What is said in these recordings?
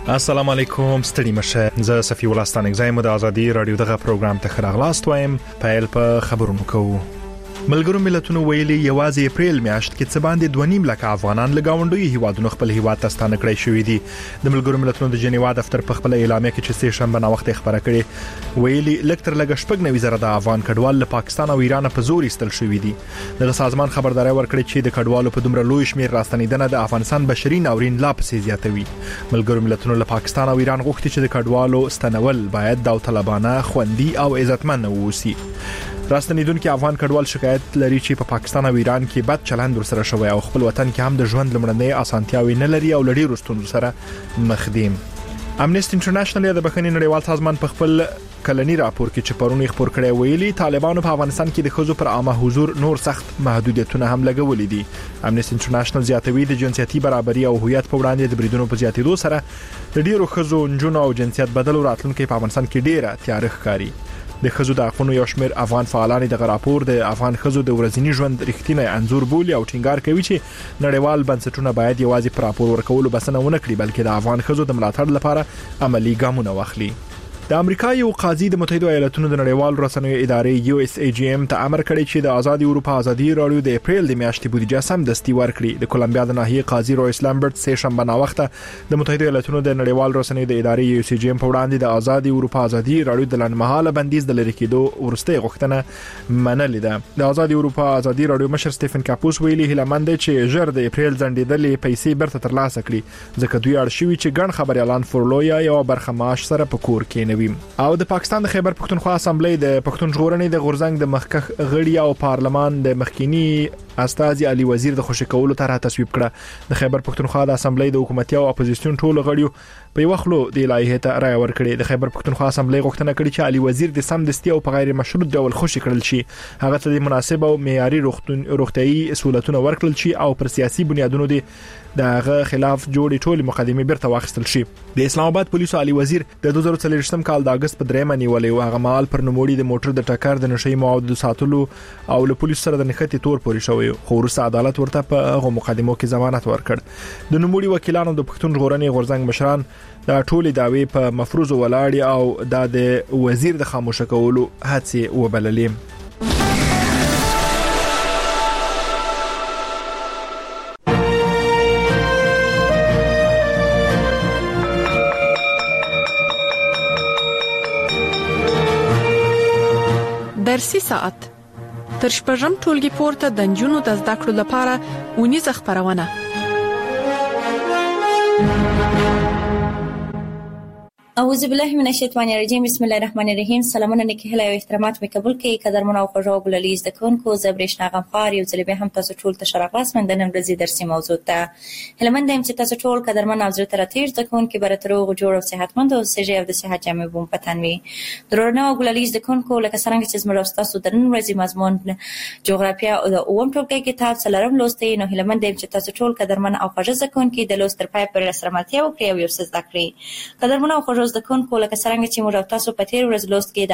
السلام علیکم، ستړي مشه. زه صفی الله ستانک زایم د ازادي رادیو دغه پروګرام ته خراغلاست وایم. پیل په خبرونو کوو. ملګرو ملتونو ویلي یوازې اپریل میاشت کې څه باندې 2.5 لک افغانان له گاونډي هیوادونو خپل هیواد ته ستانه کړی شوې دي. د ملګرو ملتونو د جنیوا دفتر په خپل اعلامیه کې چې سه شنبه نا وخت خبره کړې ویلي لکتر لګ شپږ نوي زره د افغان کډوال له پاکستان او ایران په زور ایستل شوې دي. د سازمان خبرداري ورکړې چې د کډوالو په دومره لوی شمیر راستنیدنه د افغانستان بشري ناورین لا پسې زیاتوي. ملګرو ملتونو له پاکستان او ایران غوښتي چې د کډوالو ستنول باید داوطلبانه، خوندي او عزتمن ووسی. راستنیدونکو افغان کډوال شکایت لري چې په پاکستان او ایران کې بد چلند ورسره شوی او خپل وطن کې هم د ژوند لمړنۍ اسانتیاوي نه لري او لړۍ رستون سره مخ دي. امنیسټي انټرنیشنل د بخښنې نړیوال سازمان په خپل کلنی راپور کې چې پرونی خبر کړی ویلي طالبانو په افغانستان کې د خزو پر عامه حضور نور سخت محدودیتونه هم لګولې دي. امنیسټي انټرنیشنل زیاتوي د جنسیتي برابرۍ او هویت په وړاندې د بریدونو په زیاتېدو سره د ډیرو خزو، نجونو او جنسیت بدل راتلونکو په افغانستان کې ډیره تاریخ کاری. د خزو د حقوقو یو شمېر افغان فعالان د راپور د افغان خزو د ورځنی ژوند رښتینی انځور بولي او ټینګار کوي چې نړیوال بنسټونه باید یوازې پر راپور ورکولو بسنه ونه کړي بلکې د افغان خزو د ملاتړ لپاره عملی ګامونه واخلي. د امریکا یو قاضي د متحده ایالاتونو د نړیوال رسنیو ادارې USAGM ته امر کړی چې د آزادي اروپا آزادي رادیو د اپریل د میاشتې بودیجه سم دستي ورکړي. د کولمبیا د ناحیې قاضي رویس لامبرټ سه شنبه نا وخت د متحده ایالاتونو د نړیوال رسنیو د ادارې USAGM په وړاندې د آزادي اروپا آزادي رادیو د لنډمهاله بندیز د لری کېدو ورسته غوښتنه منلې ده. د آزادي اروپا آزادي رادیو مشر سټيفن کاپوس ویلي هیلمند چې ژر د اپریل ځنډېدلې پیسې برته ترلاسه کړي ځکه دوی اړ شوي چې ګڼ خبري اعلان فورلویا یو برخه معاش سره په کور کې نوي. او د پاکستان د خیبر پښتونخوا اسمبلی د پښتون ژغورنې د غورزنګ د مخکخ غړي او پارلمان د مخکینی استاذي علي وزیر د خوشی کولو طرح تصویب کړه. د خیبر پښتونخوا د اسمبلی د حکومتي او اپوزیسیون ټولو غړیو په وخلو د لایحه ته رائے ورکړي. د خیبر پښتونخوا اسمبلی غوښتنه کړې چې علي وزیر د سم دستي او په غیر مشروط ډول خوشی کړل شي. هغه ته د مناسب او معیاري روغتيایي سہولتونه ورکړل شي او پر سیاسي بنیادونو دغه خلاف جوړې ټولې مقدمې برته واخیستل شي. د اسلام آباد پولیسو علي وزیر د 2023م کال د اگست په 3 نیولې او هغه مال پر نوموړي د موټر د ټکر د نشي موادو ساتلو او له پولیسو سره د نښتې تور پورې شوی خو وروسته عدالت ورته په هغه مقدمو کې ضمانت ورکړ. د نوموړي وکیلانو د پښتون ژغورنې غورزنګ مشران دا ټولې داوی په مفروض ولاړ او د وزیر د خاموشه کولو هڅې وبللې. درسي ساعت تر شپږم ټولګي پورته د نجونو د زده کړو لپاره ونیزه خبرونه. اعوذ بالله من الشیطان الرجیم. بسم الله الرحمن الرحیم. سلامونه نیکی هیله او احترامات مې قبول کړئ. قدرمن او خوږو ګللیز د کونکو زبرښنا غمخوار یو ځل به هم تاسو ټول ته شرافت مند نن ورځې درسي موضوع ته هلمند هم چې تاسو ټول قدرمن او زړه تر تیر د کونکو برتروغ جوړ او صحتمند او سجه او د صحت جامع بوم پتنوي. درونه او ګللیز د کونکو لکه څنګه چې زموږ تاسو د نن ورځې مضمون جغرافیا او د اوم ټولګي کتاب څلورم لوستي نو هلمند هم چې تاسو ټول قدرمن او خوږ ځکونکو د لوستر پای پر سره ملتیا وکړي او یو څه زده کړئ. قدرمن او خوږ ځکونکو لکه څنګه چې موږ تاسو په تیر ورځ لوست کې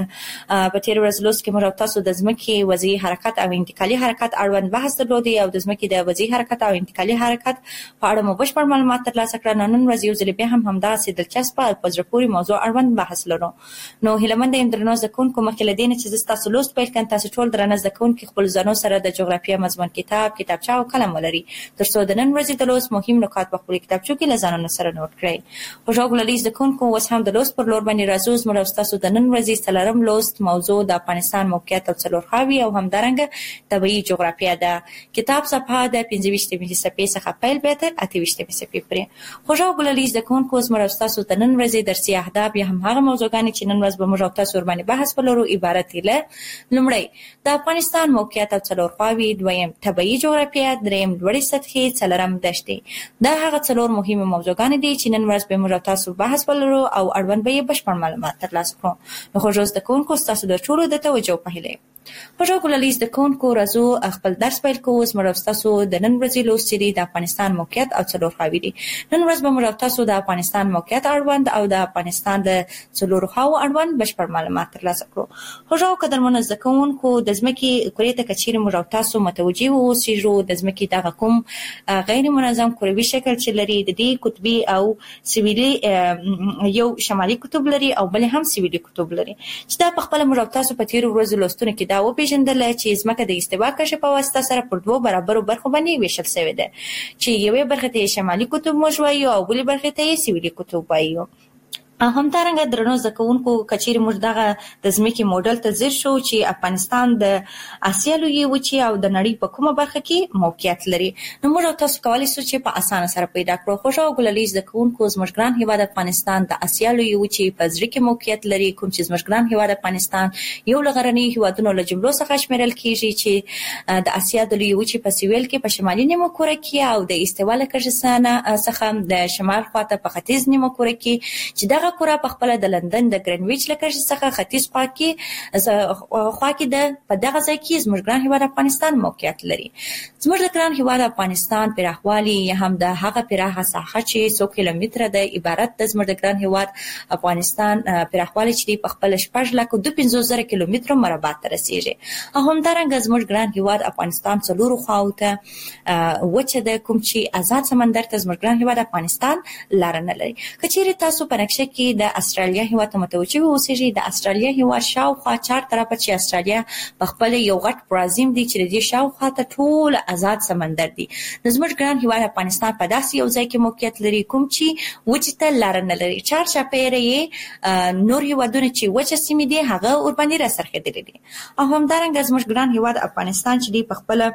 موږ تاسو د ځمکې وضعي حرکت او انتقالي حرکت اړوند بحث درلودي او د ځمکې د وضعي حرکت او انتقالي حرکت په اړه مو بشپړ معلومات ترلاسه کړل. نن ورځ یو ځل بیا هم همداسې دلچسپه او پزره پورې موضوع اړوند بحث لرو. نو هیلمند یم درنو ځکونکو مخکې لدین چې تاسو لوست پیل کړئ تاسو ټول درنه ځکونکو خپل ځانو سره د جغرافیه مضمون کتابچه او قلم ولري ترڅو د نن ورځې د لوست مهم نکات په خپل کتابچو کې لزانونو سره نوٹ کړئ. خوشحال للیز ځکونکو اوس هم د لوست پر لور باندې راځو. زموږ تاسو د نن ورځې څلورم لوست موضوع د افغانستان موقعیت او څلورخواوي او همدارنګه طبيعي جغرافیه ده. کتاب صفحه د 25 صفحې څخه پیل به تر 28 صفحې پورې. خوشحال للیز د کونکو زموږ تاسو د نن ورځې درسي اهداف یا هم هغه موضوعګان چې نن ورځ به موږ تاسو ور باندې بحث ولرو عبارت دي له لومړی د افغانستان موقعیت او څلورخواوي، دویم طبيعي جغرافیه، دریم لوړې سطحې، څلورم دښتې. دا هغه څلور مهمه موضوعګان دي چې نن ورځ به موږ تاسو بحث ولرو او اړوند به بشپړ معلومات ترلاسه کړو. نو خوږ زده کوونکو تاسو د ټولو د توجه په هیله خوږو ګلالي د کونکو راځو خپل درس پیل کوو. زموږ تاسو د نن ورځې لوست د افغانستان موقعیت او څلور خواوې دي. نن ورځ به موږ تاسو د افغانستان موقعیت اړوند او د افغانستان د څلور خواو اړوند بشپړ معلومات ترلاسه کړو. خوږو قدرمنو زده کوونکو د ځمکې کورې ته کچېرې موږ تاسو متوجي اوسېږو د ځمکې دغه کوم غیر منظم کروي شکل چې لري د دې قطبي او سویلي یو شمالي قطب لري او بل هم سویلي قطب لري چې دا په خپل موږ تاسو په تیر ورځو لوستونه کې دا وپېژندل چې ځمکه د استوا کشف په واسطه سره پر دوه برابرو برخو باندې ویشل شوې ده چې یوې برخې ته شمالي قطب موږ وایو او بلې برخې ته سویلي قطب وایو. همدارنګه درنو زده کوونکو کچېرې موږ دغه د ځمکې موډل ته ځیر شو چې افغانستان د اسیا لویې وچې او د نړۍ په کومه برخه کې موقعیت لري. نو موږ تاسو کولی شو چې په اسانه سره پیدا کړو. خوږو ګلالي زده کوونکو زموږ ګران هېواد افغانستان د اسیا لویې وچې په زړه کې موقعیت لري، کوم چې زموږ ګران هېواد افغانستان یو له غرنیو هېوادونو له جملو څخه شمیرل کېږي چې د اسیا د لویې وچې په سویل کې په شمالي نیمه کره کې او د استوا له کږه څخه د شمال خواته په ختیځ نیمه کره کې چې دغه کره په خپل د لندن د ګرینویچ له کږه څخه ختیځ خوا کې د په دغه ځای کې زموږ ګران هېواد افغانستان موقعیت لري. زموږ د ګران هېواد افغانستان پراخوالی یا هم د هغه پراخه ساحه چې 100 کیلومتره ده عبارت د زموږ د ګران هېواد افغانستان پراخوالی چې په خپل 4,52,000 کیلومتره مربع ته رسیږي. همدارنګه زموږ ګران هېواد افغانستان څلورو خواو ته وچه ده کوم چې آزاد سمندر ته زموږ ګران هېواد افغانستان لاره نه لري. کچېرې تاسو په نقشه کې د استرالیا هېواد ته متوجه اوسئ. د استرالیا هېواد شاوخوا 4 طرفه چې استرالیا په خپل یو غټ پرازیم دی چې د دې شاوخوا ته ټول آزاد سمندر دی. د زموږ ګران هېواد افغانستان په داسې یو ځای کې موقعیت لري کوم چې وچې ته لاره نه لري. چارچاپېره یې نور هېوادونه چې وچه سیمې دي هغه ورباندې راڅرخېدلي دي. او همدارنګه زموږ ګران هېواد افغانستان چې دی په خپله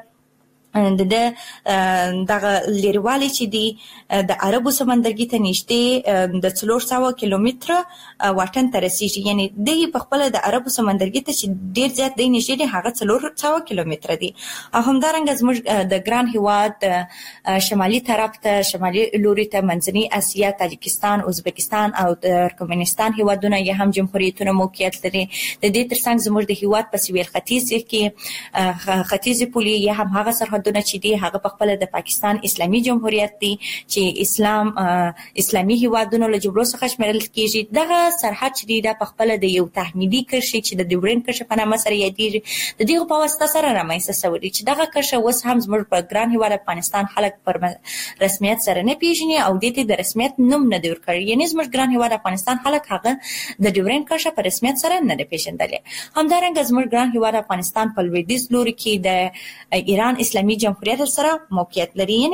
دغه لیروالی چې دی د عربو سمندرګي ته نږدې د 400 کیلومتره واټن ته رسیږي. یعنی دی په خپل د عربو سمندرګي ته چې ډیر زیات دی نږدې دی هغه 400 کیلومتره دی. او همدارنګه زموږ د ګران هېواد شمالي طرف ته شمالي لوري ته منځنۍ اسیا، تاجکستان، ازبکستان او ترکمنستان هېوادونه یا هم جمهوریتونه موقعیت لري. د دې ترڅنګ زموږ د هېواد په سویل ختیځ کې ختیځي پولې یا هم هغه سرحدونه چې دی هغه په خپل د پاکستان اسلامي جمهوریت دی چې اسلامي هېوادونو له جملو څخه شمیرل کېږي. دغه سرحد چې دی په خپل د یو تحمیلي کرښې چې د ډیورند کرښه په نامه سره یادېږي د دې په واسطه سره رامنځته شوی دی چې دغه کرښه اوس هم زموږ په ګران هېواد افغانستان خلک پر رسمیت سره نه پیژني او دې ته د رسمیت نوم نه دی ورکړی. یعنی زموږ ګران هېواد افغانستان خلک هغه د ډیورند کرښه په رسمیت سره نه دی پیژندلی. همدارنګه زموږ ګران هېواد افغانستان په لویدیځ لوري کې د ایران اسلامي جمهوریت سره موقعیت لري. یعنی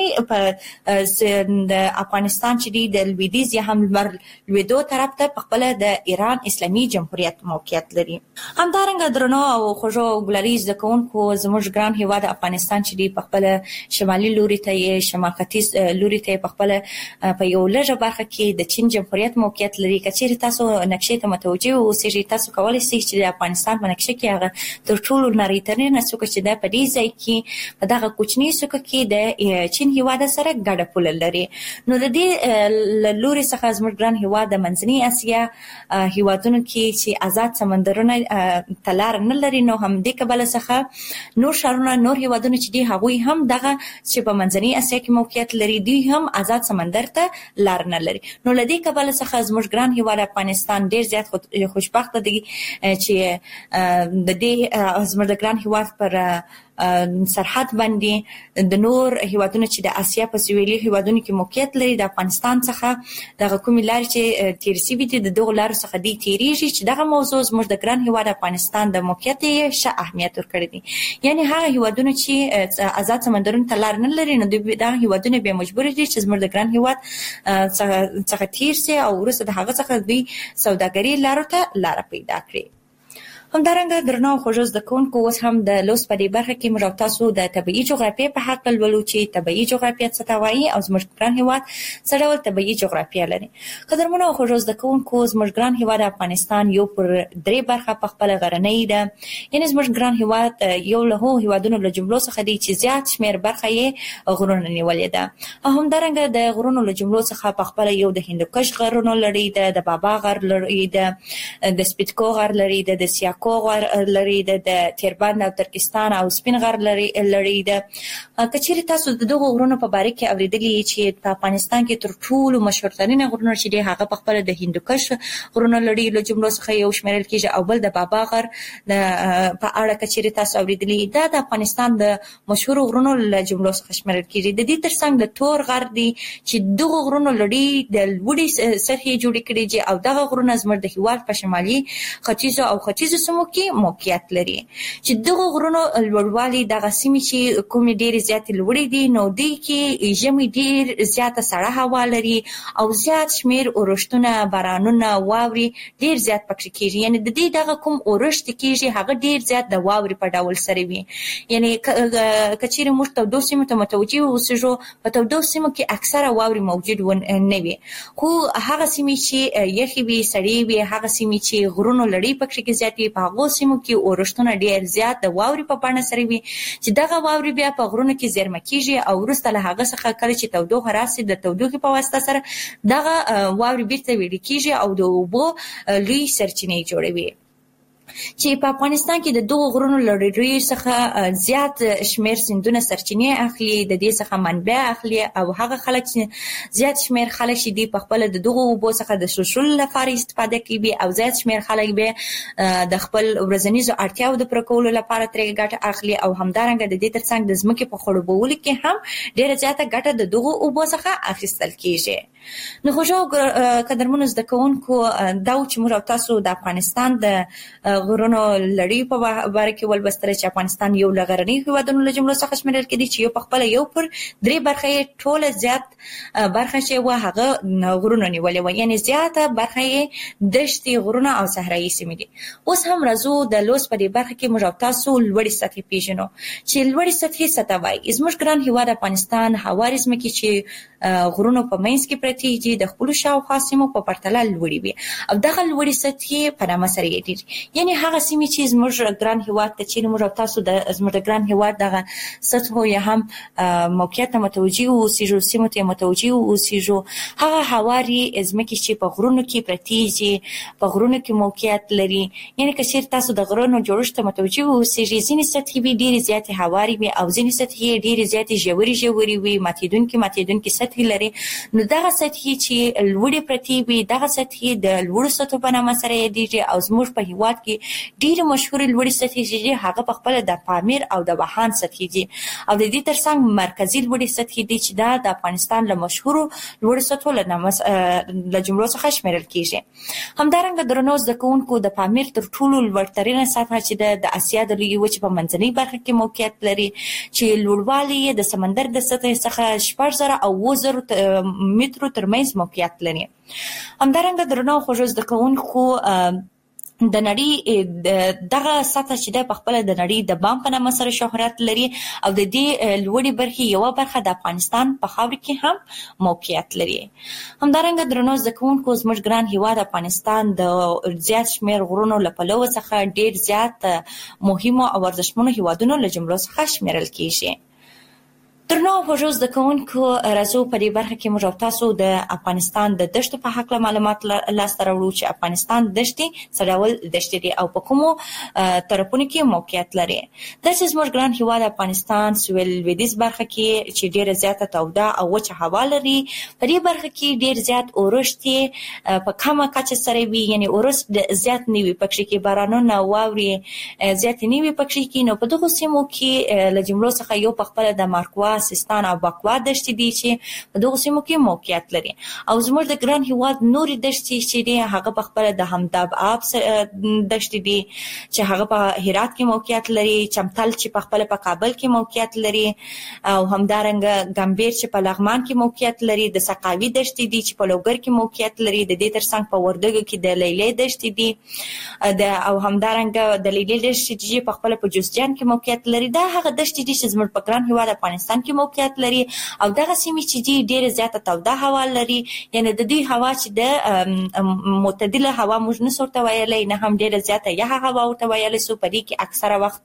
د افغانستان چې دی د لویدیځ یا هم لمر لویدو طرف ته په خپل د ایران اسلامي جمهوریت موقعیت لري. همدارنګه درنو او خوږو ګلالي زده کوونکو زموږ ګران هېواد افغانستان چې دی په خپل شمالي لوري ته یې شمال ختیځ لوري ته په خپل په یو لږه برخه کې د چین جمهوریت موقعیت لري. کچېرې تاسو نقشې ته متوجه اوسئ تاسو کولی شئ چې د افغانستان په نقشه کې هغه تر ټولو نړۍ څوکه چې ده په دې ځای کې په دغه کوچني څوکه کې د چین هېواد سره ګډه پوله لري. نو د دې لوري څخه زموږ ګران هېواد د منځنۍ اسیا هېوادونو کې چې آزاد سمندرونه ته لاره نه لري نو همدې کبله څخه نور ښارونه نور هېوادونه چې دي هغوی هم دغه چې په منځنۍ اسیا کې موقعیت لري دوی هم آزاد سمندر ته لاره نه لري. نو له دې کبله څخه زموږ ګران هېواد افغانستان ډېر زیات خوشبخته دی چې د دې زموږ د ګران هېواد پر سرحد باندې د نور هېوادونه چې د اسیا په سویلي هېوادونو کې موقعیت لري د افغانستان څخه دغه کومې لارې چې تېرې شوي دي د دغو لارو څخه دوی تېرېږي چې دغه موضوع زموږ د ګران هېواد افغانستان د موقعیت یې ښه اهمیت ورکړی دی. یعنې هغه هېوادونه چې آزاد سمندرونو ته لار نه لري نو دغه هېوادونه بیا مجبور دي چې زموږ د ګران هېواد څخه تېر شي او وروسته د هغه څخه دوی سوداګري لارو ته لاره پیدا کړي. همدارنګه درنو او خوږو زده کوونکو اوس هم د لوست په دې برخه کې موږ تاسو د طبیعي جغرافیې په حق لولو چې طبیعي جغرافیه څه ته وایي او زموږ ګران هېواد څه ډول طبیعي جغرافیه لري. قدرمنو او خوږو زده کوونکو زموږ ګران هېواد افغانستان یو پر درې برخه په خپله غرنۍ ده. یعنې زموږ ګران هېواد یو له هغو هېوادونو له جملو څخه دی چې زیات شمېر برخه یې غرونه نیولې ده. او همدارنګه د غرونو له جملو څخه په خپله یو د هندوکش غرونو لري ده، د بابا غر لري ده، د سپیتکو غر لري ده، د سیاکو کوغ لري د تیربند او ترکستان او سپین غر لري د کچېری تاسو د دغه غرونو په باره کې اوریدلی چې په افغانستان کې تر ټولو مشهورترین غرونه چې دی هغه په خپل د هندوکش غرونه لري له جملو څخه یو شمیرل کېږي او بل د بابا غر په اړه کچېری تاسو اوریدلی دا د افغانستان د مشهور غرونو له جملو څخه شمیرل کېږي د دې ترڅنګ د تور غر دی چې دغه غرونه لري د لوړې سطحې جوړې کړي دي او دغه غرونه زموږ د هیواد په شمالي ختیځو او ختیځو سیمو کې موقعیت لري چې دغه غرونو لوړوالي دغه سیمې چې کومې ډېرې زیاتې لوړې دي نو دوی کې ژمي ډېر زیاته سړه هوا لري او زیات شمیر اورښتونه بارانونه واوري ډېر زیات پکې کېږي یعنی د دې دغه کوم اورښت کېږي هغه ډېر زیات د واوري په ډول سره وي یعنی کچېرې موږ تودو سیمو ته متوجه اوسو په تودو سیمو کې اکثره واوري موجود نه وي خو هغه سیمې چې یخي وي سړې وي هغه سیمې چې غرونو لړۍ پکې کې زیاتې په هغه سیمو کې اورښتونه ډېر زیات د واوري په بڼه سره وي چې دغه واوري بیا په غرونو کې زیرمه کېږي او وروسته له هغه څخه کله چې تودوخه راسي د تودوخې په واسطه سره دغه واوري بیرته ویلې کېږي او د اوبو لوی سرچینې جوړوي چې په افغانستان کې د دغه غرونو لړۍ څخه زیات شمیر سیندونه سرچینې اخلي د دې څخه منبع اخلي او هغه خلک چې زیات شمیر خلک چې دی په خپل د دغه اوبو څخه د شوشل لپاره استفاده کوي او زیات شمیر خلک به د خپل ورځنیو اړتیاو د پوره کولو لپاره ترې ګټه اخلي او همدارنګه د دې ترڅنګ د ځمکې په خړوبولو کې هم ډېره زیاته ګټه د دغه اوبو څخه اخیستل کیږي نو خوشو قدرمنو زده کوونکو دا چې موږ تاسو د افغانستان د غرونو لړۍ په باره کې ولوستل چې افغانستان یو لغرنی هیوادونو له جملو څخه شمیرل کېدی چې یو په خپل یو پر درې برخې ټوله زیات برخه چې و هغه غرونو نیولې و یعنی زیاته برخه دشتي غرونه او صحرایي سیمې دي اوس هم راځو د لوس په دې برخه کې موږ تاسو لوړې سطحې پیژنو چې لوړې سطحې څه وایي زموږ ګران هیواد افغانستان هواري ځمکې چې غرونو په منځ کې پرتې دي د خپل شاوخوا سیمو په پرتله لوړې وي او دغه لوړې سطحې په نامه سره یادېږي یعنی هغه سیمې چې زموږ ګران هیواد ته چې موږ تاسو د زموږ ګران هیواد دغه سطحو یا هم موقعیت ته متوجه اوسېږو سیمو ته متوجه اوسېږو هغه هواري ځمکې چې په غرونو کې پرتې دي په غرونو کې موقعیت لري یعنی که چېرې تاسو د غرونو جوړښت ته متوجه اوسېږئ ځینې سطحې به ډېرې زیاتې هواري وي او ځینې سطحې ډېرې زیاتې ژورې وي ماتېدونکې سطحې لري نو دغه سطحې چې لوړې پرتې وي دغه سطحې د لوړو سطحو په نامه سره یادېږي او زموږ په هیواد کې ډېرې مشهورې لوړې سطحې چې دي هغه په خپله د پامیر او د واخان سطحې دي او د دې ترڅنګ مرکزي لوړې سطحې دي چې دا د افغانستان له مشهورو لوړو سطحو له جملو څخه شمیرل کېږي همدارنګه درنو زده کوونکو د پامیر تر ټولو لوړترینه سطحه چې د اسیا د لویې وچې په منځنۍ برخه کې موقعیت لري چې لوړوالی یې د سمندر د سطحې څخه 6000 او 7000 مترو ترمنځ موقعیت لري همدارنګه درنو خوږو زده کوونکو د نړۍ دغه سطح چې د خپل د نړۍ د بام په نامه سره شهرت لري او د دې لوړې برخې یو برخه د افغانستان په خاور کې هم موقعیت لري همدارنګه درنو زده کوونکو زموږ ګران هیواد افغانستان د زیات شمیر غرونو له پلوه څخه ډېر زیات مهمو او ارزښتمنو هیوادونو له جملو څخه شمیرل کیږي درنو خوږو زده کوونکو راځو په دې برخه کې موږ تاسو د افغانستان د دښتو په هکله معلومات لاسته راوړو چې افغانستان دښتې څه ډول دښتې دي او په کومو طرفونو کې موقعیت لري داسې زموږ ګران هیواد افغانستان سویل لویدیځ برخه کې چې ډېره زیاته توده او وچه هوا لري په دې برخه کې ډېر زیات اورښت په کمه کچه سره وي یعنی اورښت زیات نه وي پکې کې بارانونه واوري زیات نه وي پکې کې نو په دغه سیمو کې له جملو څخه یو په خپل د مارکوا سیستان او باکوا دښتې دي چې په دغه سیمو کې موقعیت لري او زموږ د ګران هیواد نورې دښتې چې دي هغه په خپل د همداب آب دښتې دي چې هغه په هرات کې موقعیت لري چمتل چې په خپل په کابل کې موقعیت لري او همدارنګه ګمبیر چې په لغمان کې موقعیت لري د سقاوي دښتې دي چې په لوګر کې موقعیت لري د دې ترڅنګ په وردګو کې د لیلې دښتې دي او همدارنګه د لیلې دښتې چې په خپل په جوزجان کې موقعیت لري دا هغه دښتې دي چې زموږ په ګران هیواد افغانستان کې موقعیت لري او دغه سیمې چې دي ډېر زیاته توده هوا لري، یعنی د دې هوا چې د معتدله هوا موږ نه ورته ویلی، نه هم ډېره زیاته یخه هوا ورته ویلی سو. په دې کې اکثره وخت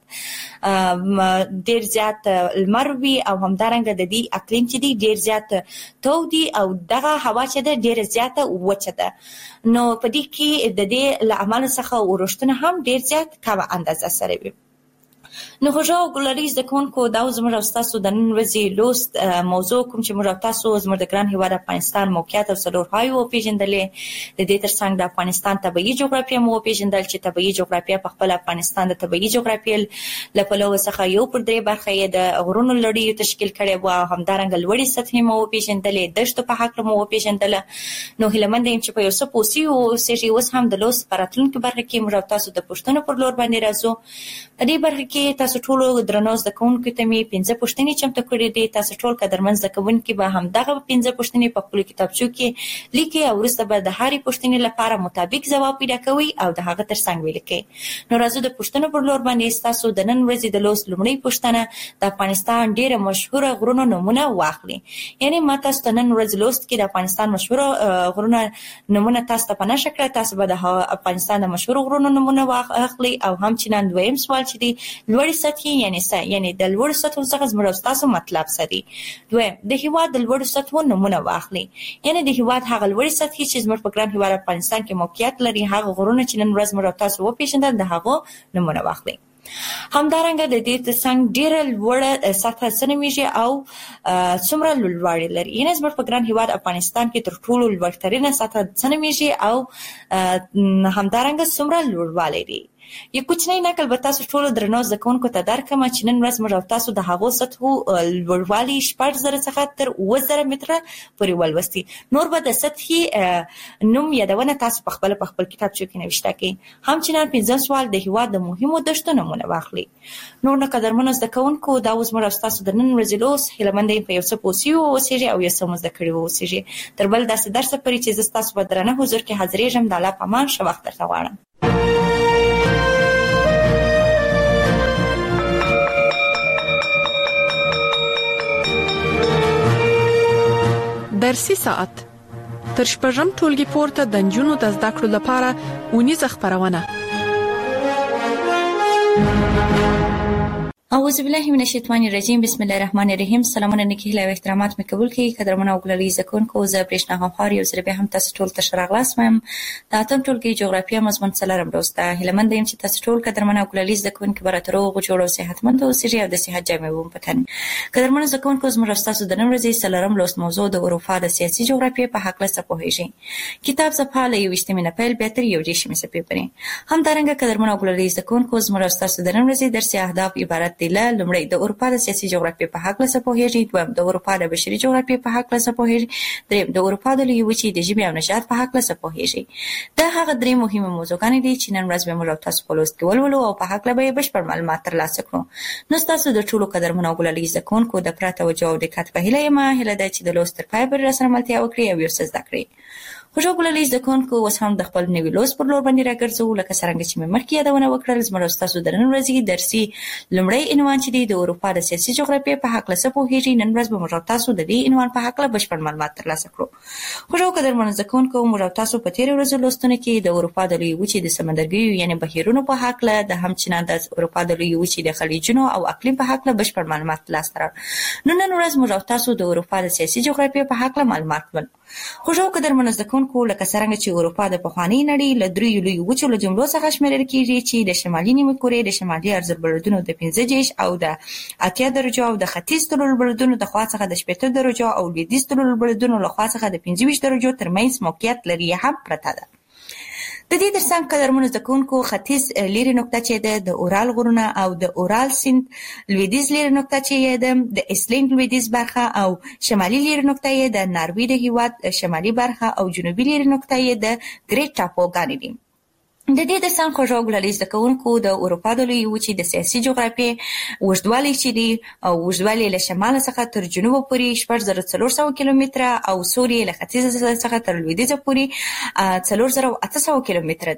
ډېر زیات لمر وي او همدارنګه د دې اقلیم چې دی ډېر زیات تودي او دغه هوا چې ده ډېره زیاته وچه ده. نو په دې کې د دې له امله څخه اورښتونه هم ډېر زیات کمه اندازه سره وي. نو خوږو ګلري زده کوونکو دا زموږ او تاسو د نن ورځې لوست موضوع کوم چې موږ تاسو زموږ د ګران هیواد افغانستان موقعیت او څلورپایو پیژندلې. د دې ترڅنګ د افغانستان طبيعي جغرافیه مو پیژندل چې طبيعي جغرافیه په خپل افغانستان د طبيعي جغرافیه له پلوه څخه یو پر درې برخه یې د غرونو لړۍ تشکیل کړي او همدارنګه لوړې سطحې مو پیژندلې، دشتو په حق مو پیژندل. نو هیلمند یم چې په یو څه پوسی او سږي اوس هم د لوست پراتلونکو برخه کې موږ تاسو د پښتنو پر لور باندې راځو. په دې برخه کې تاسو ټول درنو زده کوونکو ته می 15 پوښتنې چمتو کړې دي. تاسو ټول قدرمن زده کوونکي به هم دغه 15 پوښتنې په خپل کتابچو کې لیکي او وروسته به د هرې پوښتنې لپاره مطابق ځواب پیدا کوئ او د هغه ترڅنګ ولیکئ. نو راځو د پوښتنو پر لور باندې تاسو د نن ورځې د لوست لومړی پوښتنه د افغانستان ډیره مشهوره غرونو نمونه واخلي. یعنی ما تاسو ته نن ورځ لوست کې د افغانستان مشهوره غرونو نمونه تاسو ته پناه شکړه. تاسو به د افغانستان د مشهور غرونو نمونه واخلي او همچنان دویم سوال چې دی لوړې سطحې یعنی د لوړ سطحو څخه زموږ تاسو مطلب سدي. دویم د هیواد د لوړ سطحو نمونه واخلي. یعنی د هیواد هغه لوړ سطحې چې زموږ په ګران هیواد افغانستان کې موقعیت لري، هغه غرونه چې نن ورځ موږ تاسو وپیژندل د هغه نمونه واخلي. همدارنګه د دې ترڅنګ ډیره لوړه سطحه سنمیږي او څومره لوړوالی لري. یعنی زموږ په ګران هیواد افغانستان کې تر ټولو لوړترینه سطحه سنمیږي او همدارنګه څومره لوړوالی لري. یو کوچنی نقل به تاسو ټول درنو زده کوونکو ته درکړم چې نن ورځ موږ تاسو د هغو سطحو لوړوالی 4000 څخه تر 9000 متره پورې ولوستي. نور به د سطحې نوم یادونه تاسو په خپل کتابچو کې نوشته کړئ. همچنان 15 سوال د هیواد د مهمو دشتو نمونه واخلي. نور نه قدرمنو زده کوونکو دا اوس موږ تاسو د نن ورځې لوست هیلمند په یو څه پوسیو اوسېږي او یو څه مزده کړی اوسېږي. تر بل داسې درس پرې چې تاسو په درنه حضور کې حاضرېږم. د الله په امان ښه وخت درته غواړم. درسي ساعت تر شپږم ټولګي پورته د نجونو د زده کړو لپاره اونیزه خبرونه. اعوذ بالله من الشیطان الرجیم. بسم الله الرحمن الرحیم. سلامونه نیکی له احترامات مې قبول کړئ. قدرمنو وګړي زکونکو زه برېښنا غفار یو ځل به هم تاسو ټول ته شراغلاس مم. د اتم ټولګي جغرافیه مضمون څلورم لوست ده. هیلمند یم چې تاسو ټول قدرمنو وګړي زکونکو براترو غوړو او صحتمند اوسئ او د صحت جامې وو پتن. قدرمنو زکونکو زموږ تاسو د نن ورځې څلورم لوست موضوع د اروپا د سیاسي جغرافیه په حق له سپوهیږي. کتاب صفحه له 28 نه پیل به تر 21 صفحې پورې. همدارنګه قدرمنو وګړي زکونکو زموږ تاسو د نن ورځې درسي اهداف عبارت دي له لومړی د اروپا د سیاسي جغرافیې په حق له سپوهیږي. دویم د اروپا د بشري جغرافیې په حق له سپوهیږي. دریم د اروپا د لویې وچې د ژبې او نژاد په حق له سپوهیږي. دا هغه درې مهمه موضوعګانې دي چې نن ورځ به موږ تاسو په لوست کې ولولو او په حق له به بشپړ معلومات ترلاسه کړو. نو تاسو د ټولو قدرمنو وګړي زکونکو د پراته توجه او دقت په هیله یم. هیله ده چې د لوست تر پای پورې راسره ملتیا وکړئ او یو څه زده کړئ. خوشو ګلالي زکونکو اوس هم د خپل نوي لوست پر لور باندې راګرځو. لکه څنګه چې مې مخکې یادونه وکړل زموږ تاسو د نن ورځې درسي لومړی عنوان چې دی د اروپا د سیاسي جغرافیې په حق له سپوهیږي. نن ورځ به موږ تاسو د دې عنوان په حق له بشپړ معلومات ترلاسه کړو. خوشو قدرمنو زکونکو موږ تاسو په تیر ورځو لوستونه کې د اروپا د لویې وچې د سمندرګیو یعنی بهیرونو په حق له د همچنان د اروپا د لویې وچې د خلیجونو او اقلیم په حق له بشپړ معلومات ترلاسه کړل. نن ورځ موږ تاسو د اروپا د سیاسي جغرافیې په حق له معلومات ولرو. خوشو قدرمنو زکونکو لکه څنګه چې اروپا د پخواني نړۍ له دریو لویو وچو له جملو څخه شمیرل کیږي چې د شمالي نیمه کورې د شمالي ارزبردونو د 15 او د 80 درجو او د ختیځ تلوبردونو د خوا څخه د 80 درجو او لویدیځ تلوبردونو له خوا څخه د 25 درجو ترمنځ موقعیت لري هم پرته ده. د دې ترڅنګ قدرمنو زکونکو ختیځ لیرې نقطه چې د اورال غرونه او د اورال سیند، لویدیځ لیرې نقطه چې د ایسلینډ لویدیځ برخه او شمالي لیرې نقطه یې د ناروې د هیواد شمالي برخه او جنوبي لیرې نقطه یې د ګریټ ټاپوګانې دي. د دې د څنګه خوږو ګلالي زکونکو د اروپا د لویې وچې د سیاسي جغرافیې اوږدوالی چې دی او اوږدوالی له شمال څخه تر جنوب پورې 4400 کیلومتره او سوري له ختیځ څخه تر لویدیځ پورې 4800 کیلومتره دی.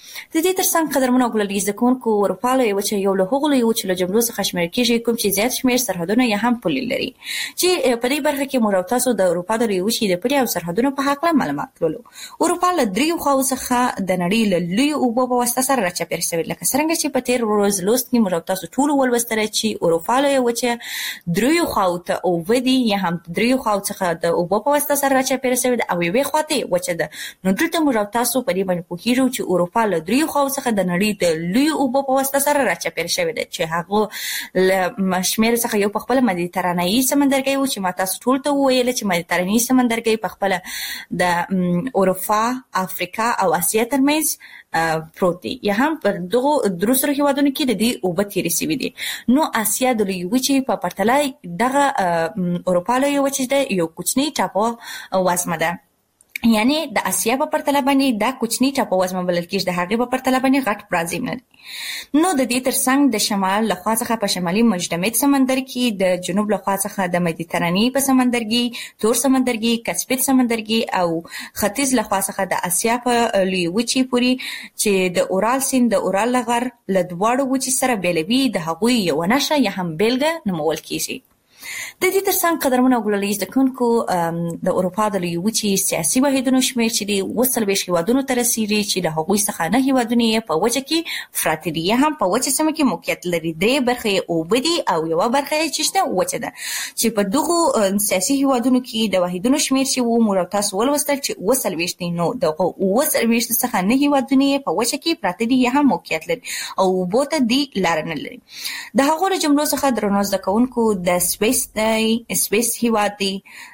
د دې ترڅنګ قدرمنو ګلالي زده کوونکو اروپا له وچه یو له هغو وچو له جملو څخه شمیرل کېږي کوم چې زیات شمېر سرحدونه یې هم پولي لري چې په دې برخه کې موږ تاسو د اروپا د وچې د پولي او سرحدونو په حق له معلومات لولو. اروپا له دریو خواو څخه د نړۍ له لوی اوبو په واسطه سره راچاپېر شوی لکه څنګه چې په تیر ورځ لوست کې موږ تاسو ټول ولوستل چې اروپا له وچه دریو خواو ته اوبه دي یا هم دریو خواو څخه د اوبو په واسطه سره راچاپېر شوی او یوې خواته وچه ده. نو دلته موږ تاسو په دې باندې پوهیږو چې اروپا له دریو خواو څخه د نړۍ د لوی اوبو په واسطه سره راچاپېر شوی دی چې هغه له شمېر څخه یو په خپل مدیترانه‌ایي سمندرګي و چې ما تاسو ټول ته وویل چې مدیترانه‌ایي سمندرګي په خپل د اروپا، افریقا او اسیا ترمنځ پروت دی یا هم پر دغه درو سره هیوادونو کې د دې اوبه تیرې شوي دي. نو اسیا د لوی وچې په پرتله دغه اروپا له وچې د یو کوچنی ټاپو وزمه ده، یعنی د اسیا په پرتله باندې دا کوچنی ټاپو وزمه بلل کېږي، د هغې په پرتله باندې غټ برازیل نه دی. نو د دې ترڅنګ د شمال لخوا څخه په شمالي مجدمد سمندر کې، د جنوب لخوا څخه د مدیترانې په سمندرګي، تور سمندرګي، کسپید سمندرګي او ختیځ لخوا څخه د اسیا په لوی وچې پورې چې د اورال سیند د اورال لغر له دواړو وچې سره بیلوي، د هغوی یو نښه یا هم بیلګه نومول کېږي. د دې ترڅنګ قدرمنو ګلالي زده کوونکو د اروپا د لوی وچې سیاسي واحدونو شمېر چې دی 40 هیوادونو ته رسیږي چې د هغوی څخه 9 هیوادونه یې په وچه کې پراته دي یا هم په وچه سیمه کې موقعیت لري. 3 برخې یې اوبه دي او یوه برخه یې چې شته وچه ده چې په دغو سیاسي هیوادونو کې د واحدونو شمېر چې و موږ تاسو ولوستل چې 40 دي. نو دغه 40 څخه 9 هیوادونه یې په وچه کې پراته دي یا هم موقعیت لري او اوبو ته دی لار نه لري. د هغو له جملو څخه درنو زده کوونکو د سویس هیواد دی،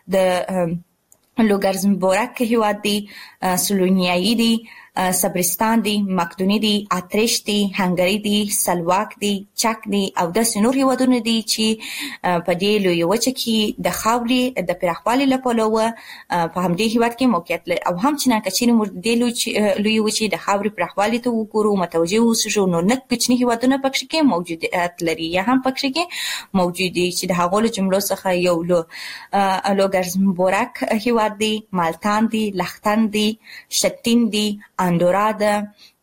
د لوګزمبورګ هیواد دی، سلونیایی دی، صبرستان دی، مقدوني دی، اتریش دی، هنګری دی، سلواک دی، چک دی او داسې نور هیوادونه دي چې په دې لوی وچه کې د خاورې د پراخوالي له پلوه په همدې هیواد کې موقعیت لري او هم چې کچېرې موږ د دې لوی وچې د خاورې پراخوالي ته وګورو متوجه اوسو نو نه کوچني هیوادونه پکې کې موجودیت لري یا هم پکې کې موجود دي چې د هغو له جملو څخه یو لوګزمبورګ هیواد دی، مالتان دی، لختن دی، شتین دی، اندورا ده،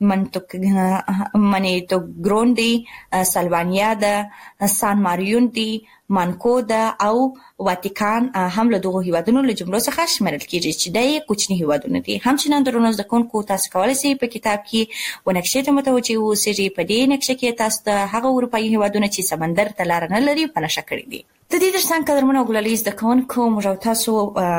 منیتوګرون دی، سلوانیا ده، سان ماریون دی، مانکو ده او واتیکان هم له دغو هیوادونو له جملو څخه شمیرل کېږي چې دا یې کوچني هیوادونه دي. همچنان درنو زده کوونکو تاسو کولی شئ په کتاب کې ونقشې ته متوجه اوسئ. په دې نقشه کې تاسو ته هغه اروپایي هیوادونه چې سمندر ته لاره نه لري په نښه کړي دي. د دې ترڅنګ قدرمنو ګلالي زده کوونکو موږ تاسو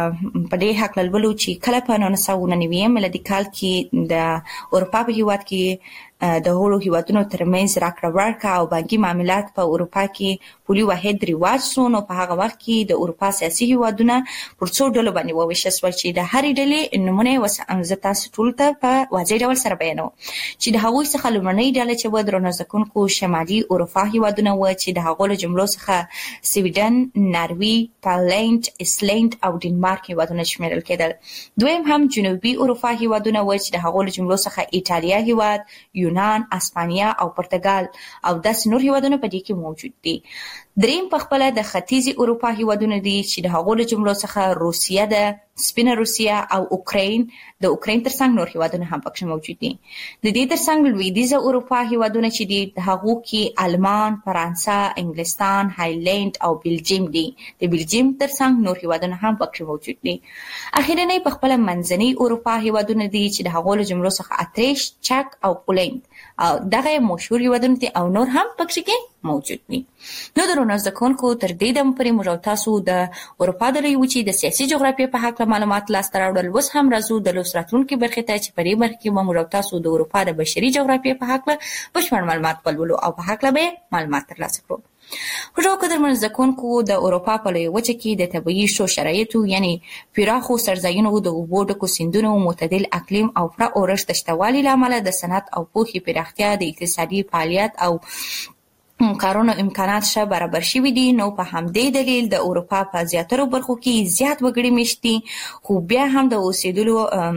په دې حق لولو چې کله په 1999 میلادي کال کې د اروپا په هیواد کې د هغو هیوادونو ترمنځ راکړه ورکړه او بانکي معاملات په اروپا کې پولي واحد رواج شو. نو په هغه وخت کې د اروپا سیاسي هیوادونه پر څو ډلو باندې وویشل شول چې د هرې ډلې نومونه زه تاسو ټول ته په واضح ډول سره بیانوم چې د هغوی څخه لومړنۍ ډله چې و درنو زده کوونکو شمالي اروپا هیوادونه و چې د هغو له جملو څخه سویډن، ناروی، پولنډ، ایسلنډ او ډنمارک هیوادونه شمیرل کېدل. دویم هم جنوبي اروپا هیوادونه و چې د هغو له جملو څخه ایټالیا هیواد، یونان، اسپانیا او پرتګال او داسې نور هیوادونه په دې کې موجود دي. دریم په خپل د ختیځي اروپا هیوادونه دي چې د هغو له جملو څخه روسیه ده، سپینه روسیه او اوکراین. د اوکراین ترڅنګ نور هیوادونه هم پکې موجود دي. د دې ترڅنګ لویدیځه اروپا هیوادونه چې دي د هغو کې آلمان، فرانسه، انګلستان، هایلند او بلجیم دي. د بلجیم ترڅنګ نور هیوادونه هم پکې موجود دي. اخیرنۍ په خپل منځنۍ اروپا هیوادونه دي چې د هغو له جملو څخه اتریش، چک او پولنډ او دغه مشهور هیوادونه دي او نور هم پکې کې موجود دي. نو درنو زده کوونکو تر دې دمه پورې موږ تاسو د اروپا د لوی وچې د سیاسي جغرافیې په هکله معلومات لاسته راوړل. اوس هم راځو د لوست راتلونکي برخې ته چې په دې برخه کې به موږ تاسو د اروپا د بشري جغرافیې په هکله بشپړ معلومات ولولو او په هکله به معلومات ترلاسه کړو. خو قدرمنو زده کوونکو د اروپا په لوی وچه کې د طبیعي ښو شرایطو یعنی پراخو سرځایونو، د اوبو ډکو سیندونو، معتدل اقلیم او پوره اورښت د شته والي له امله د صنعت او پوهې پراختیا، د اقتصادي فعالیت او کارونو امکانات شه برابر شوي دي. نو په همدې دلیل د اروپا په زیاترو برخو کې زیات وګړي مېشت دي، خو بیا هم د اوسېدلو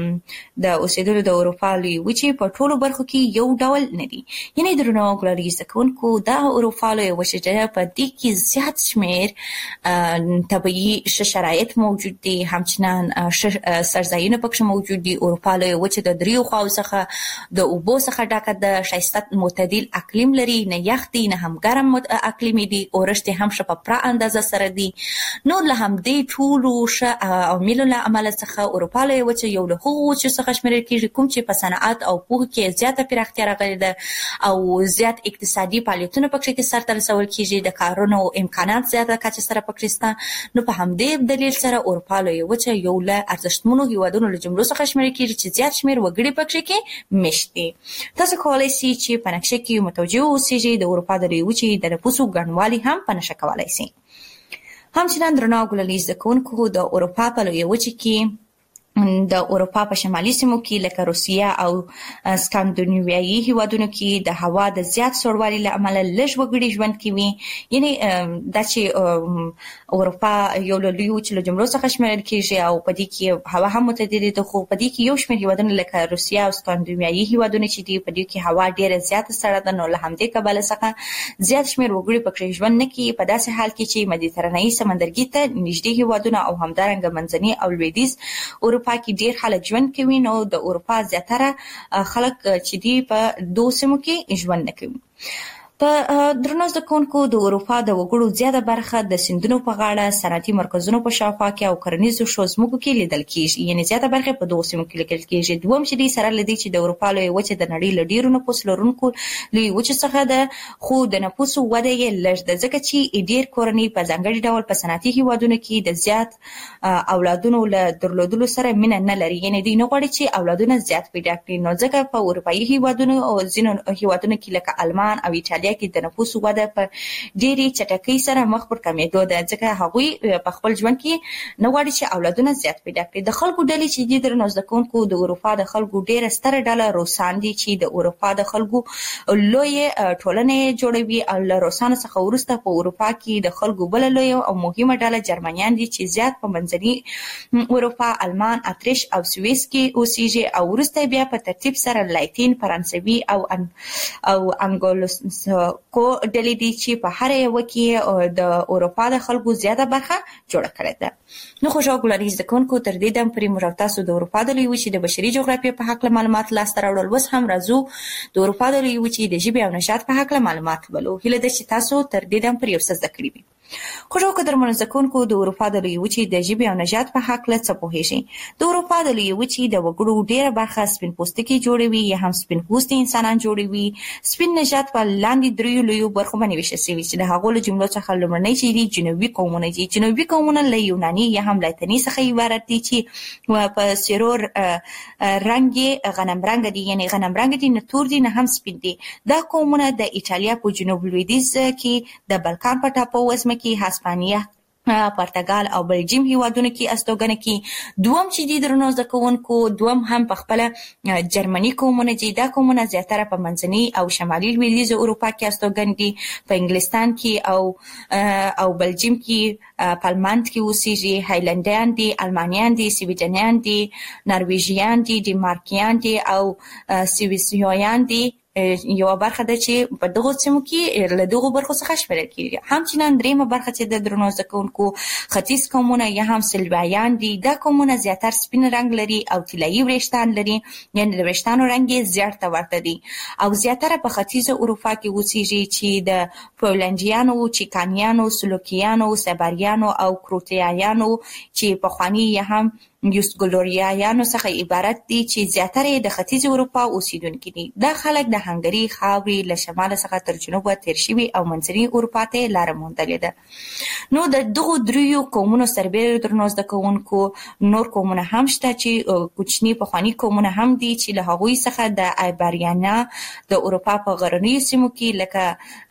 د اروپا لویې وچې په ټولو برخو کې یو ډول نه دي. یعنې درنو ګلالي زده کوونکو، دا اروپا لویه وچه په دې کې زیات شمېر طبیعي شرایط موجود دي، همچنان سرځایونه پکې موجود دي. اروپا لویه وچه د دریو خواو څخه د اوبو څخه ډکه د ښایسته معتدل اقلیم لري، نه یخ دي نه هم ګرم اقلیمي دي، اورښت هم ښه په پوره اندازه سره دي. نو له همدې ټولو ښه عواملو له امله څخه اروپا لویه وچه یو له هغو وچو څخه شمېرل کېږي کوم چې په صنعت او پوهه کې زیاته پراختیا راغلې ده او زیات اقتصادي فعالیتونه پکې کې سرته رسول کېږي، د کارونو امکانات زیاته کچه سره پکې شته. نو په همدې دلیل سره اروپا لویه وچه یو له ارزښتمنو هیوادونو له جملو څخه شمېرل کېږي چې زیات شمېر وګړي پکې کې مېشت دي. تاسو کولی شئ چې په نقشه کې متوجه اوسئ د اروپا د لویې وچې د نفوسو ګڼوالی هم په نښه کولی شئ. همچنان درنو ګلالي زده کوونکو، د اروپا په لویې وچې کې د اروپا په شمالي سیمو کې لکه روسیه او سکاندیناویایي هیوادونو کې د هوا د زیات سړوالي له امله لږ وګړي ژوند کوي. یعنې دا چې اروپا یو له لویو وچو له جملو څخه شمېرل کېږي او په دې کې هوا هم معتدلې ده، خو په دې کې یو شمېر هیوادونه لکه روسیه او سکاندیناویایي هیوادونه چې دي په دې کې هوا ډېره زیاته سړه ده. نو له همدې کبله څخه زیات شمېر وګړي پکې ژوند نه کوي، په داسې حال کې چې مدیترانهیي سمندرګي ته نږدې هیوادونه او همدارنګه منځني او لویدیځ اروپا کې ډېر خلک ژوند کوي. نو د اروپا زیاتره خلک چې دي په دو سیمو کې ژوند نه کوي. په درنو زده کوونکو، د اروپا د وګړو زیاته برخه د سیندونو په غاړه، صنعتي مرکزونو په شاوخوا کې او کرنیزو ښو ځمکو کې لیدل کېږي. یعنې زیاته برخه په دغو سیمو کې لیدل کېږي. دوم چې دی سره له دې چې د اروپا لویه وچه د نړۍ له ډېرو نفوس لرونکو لویې وچې څخه ده، خو د نفوسو وده یې لږ ده، ځکه چې ډېر کورنۍ په ځانګړي ډول په صنعتي هیوادونو کې د زیات اولادونو له درلودلو سره مینه نه لري. یعنې دوی نه غواړي چې اولادونه زیات پیدا کړي. نو ځکه په اروپایي هیوادونو او ځینو هیوادونو کې لکه آلمان او ایټالیا کې د نفوسو وده په ډېرې چټکۍ سره مخ پر کمېدو ده، ځکه هغوی په خپل ژوند کې نه غواړي چې اولادونه زیات پیدا کړي. د خلکو ډلې چې دي درنو زده کوونکو، د اروپا د خلکو ډېره ستره ډله روسان دي چې د اروپا د خلکو لویې ټولنې جوړوي. او له روسانو څخه وروسته په اروپا کې د خلکو بله لویه او مهمه ډله جرمنیان دي چې زیات په منځني اروپا، آلمان، اتریش او سویس کې اوسېږي. او وروسته بیا په ترتیب سره لاتین، فرانسوي او انګلوساکو ډلې دي چې په هر یوه کې د اروپا د خلکو زیاته برخه جوړه کړې ده. نو خوږو ګلالي زده کوونکو، تر دې دم پورې موږ تاسو د اروپا د لویې وچې د بشري جغرافیې په هکله معلومات لاسته راوړل. اوس هم راځو د اروپا د لویې وچې د ژبې او نژاد په هکله معلومات ولولو. هیله ده چې تاسو تر دې دم پورې یو څه زده کړي وي. خوږو قدرمنو زده کوونکو، د اروپا د لویې وچې د ژبې او نژاد په هکله څه پوهېږئ؟ د اروپا د لویې وچې د وګړو ډېره برخه سپین پوستکي جوړوي یا هم سپین پوستي انسانان جوړوي. سپین نژاد په لاندې دریو لویو برخو باندې ویشل شوي چې د هغو له جملو څخه لومړنی چې دي جنوبي قومونه دي. جنوبي قومونه له یوناني یا هم لاتیني څخه عبارت دي چې په سیرو رنګ یې غنم رنګ دي، یعنې غنم رنګ دي، نه تور دي نه هم سپین دي. دا قومونه د ایټالیا په جنوب لویدیځ کې د بلکان په ټاپووزمه کې، هسپانیا، پرتګال او بلجیم هیوادونو کې استوګنه کوي. دوم چې دي درنو زده کوونکو، دوم هم په خپله جرمني قومونه دي. دا قومونه زیاتره په منځني او شمالي لویدیځه اروپا کې استوګن دي. په انګلستان کې او بلجیم کې پالماند کې اوسېږي. هایلنډیان دي، المانیان دي، سویډنیان دي، نرویژیان دي، ډنمارکیان دي او سویسریان دي. یو برخه ده چې په دغو سیمو کې له دغو برخو څخه شمېرل کېږي. همچنان درېیمه برخه چې د درنو زده کوونکو ختیځ قومونه یا هم سلویایان دي. دا قومونه زیاتر سپین رنګ لري او طلایي وریښتان لري، یعنې د وریښتانو رنګ یې زیړ ته ورته دي او زیاتره په ختیځه اروپا کې اوسېږي چې د پولنډیانو، چیکانیانو، سلوکیانو، سباریانو او کروټیایانو چې پخواني یا هم یوسګلوریایانو څخه عبارت دي چې زیاتره د ختیځ اروپا اوسیدونکي دي. دا خلک د هنګري خاورې له شماله څخه تر جنوبه تیر شوي او منځني اروپا ته لاره موندلې ده. نو د دغو دریو قومونو سربېره درنو زده کوونکو نور قومونه هم شته چې کوچني پخواني قومونه هم دي چې له هغوی څخه د ایبریانا د اروپا په غرنیو سیمو کې لکه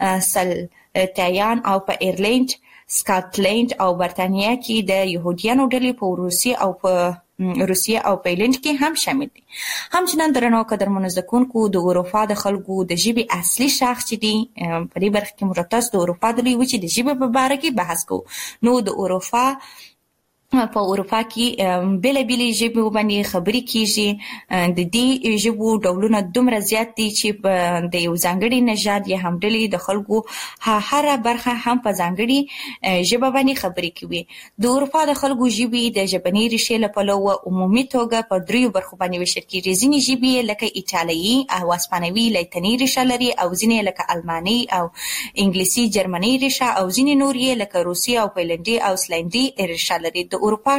سلتیان او په ایرلینډ، سکاټلند او برتانیا کې د یهودیانو ډلې په روسي او په روسیه او پولند کې هم شامل دي. همچنان درنو قدرمنو زکونکو د اروپا د خلکو د ژبې اصلي شاخص چې دي په دې برخه کې موږ تاسو د اروپا د لوی وچې د ژبې په اړه کې بحث کوو. نو د اروپا په اروپا کې بېلابېلې ژبې باندې خبرې کیږي. د دې ژبو ډولونه دومره زیات دي چې د یو ځانګړي نژاد یا هم ډلې د خلکو هر برخه هم په ځانګړي ژبه باندې خبرې کوي. د اروپا د خلکو ژبې د ژبني ریښې له پلوه عمومي توګه په دریو برخو باندې ویشل کیږي. ځینې ژبې لکه ایټالوي او اسپانوي لاتیني ریښه لري او ځینې لکه الماني او انګلیسي جرمني ریښه او ځینې نور یې لکه روسي او پولندي او سلندي ریښه لري. د اروپا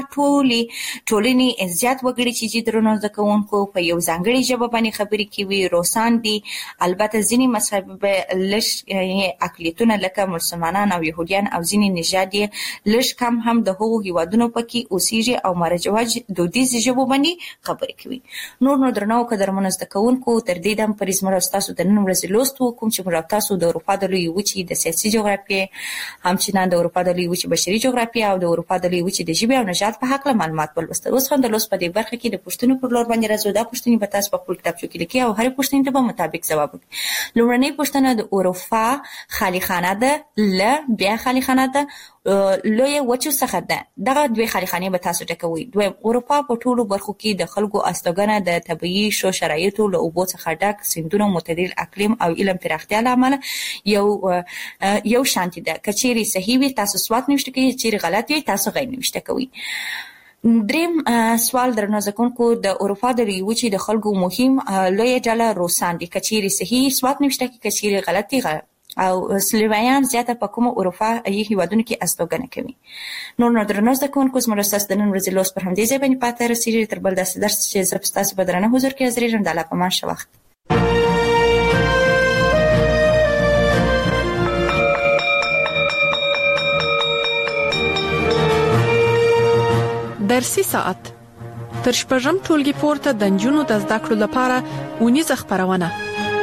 ټولنې زیات وګړي چې درنو زده کوونکو په یو ځانګړي ژبه باندې خبرې کوي روسان دي. البته ځینې مذهب لږ اقلیتونه لکه مسلمانان او يهوديان او ځینې نژاد لږ کم هم د هغو هیوادونو پکې اوسېږي او مرجوج دودیز ژبو باندې خبرې کوي. نور درنو قدرمنو زده کوونکو تر دې دم پر اسمر تاسو د نن ورځې لوست وکوم چې موږ تاسو د اروپا د لوی وچې د سیاسي جغرافیې همچنان د اروپا د لوی وچې بشري جغرافیې او د اروپا د لوی وچې د ژبې او نژاد په حق معلومات ولوستل. اوس هم د لوست په دې برخه کې د پوښتنو پر لور باندې راځو. دا پوښتنې به تاسو په خپل کتابچو کې لیکئ او هر پوښتنې ته به مطابق ځواب ورکړئ. لومړنۍ پوښتنه د اروپا خالی خانه ده بیا خالی خانه ده لوی وچو څخه ده. دغه دوه خالی خانې به تاسو ټاکوي. دویم اروپا په ټولو برخو کې د خلکو استوګنه د طبيعي شو شرایطو له اوبو څخه ډک سیندونو معتدل اقلیم او علم پراختیا له امله یو شانتي ده. کچېری صحیح وي تاسو سواد نوشته کوئ، چیرې غلط وي تاسو غیر نوشته کوئ. دریم سوال درنو زکونکو د اروپا د لوی وچې د خلکو مهم لوی ډله روسان دي. کچېری صحیح سواد نوشته کوي، کچېری غلطي او سلوویان زیاته په کومه اروپایي هیوادونو کې استوګنه کوي. نور درنو زکونکو زموږ تاسو د نن ورځې لوست پر همدې ځای باندې پاتې رسیدي. تر بل داسې درس چې زه تاسو په درنه حضور کې حاضرېږم. د الله په امان ښه وخت. درسي ساعت تر شپږم ټولګي پورته د نجونو د زده کړو لپاره ونیزه خبرونه.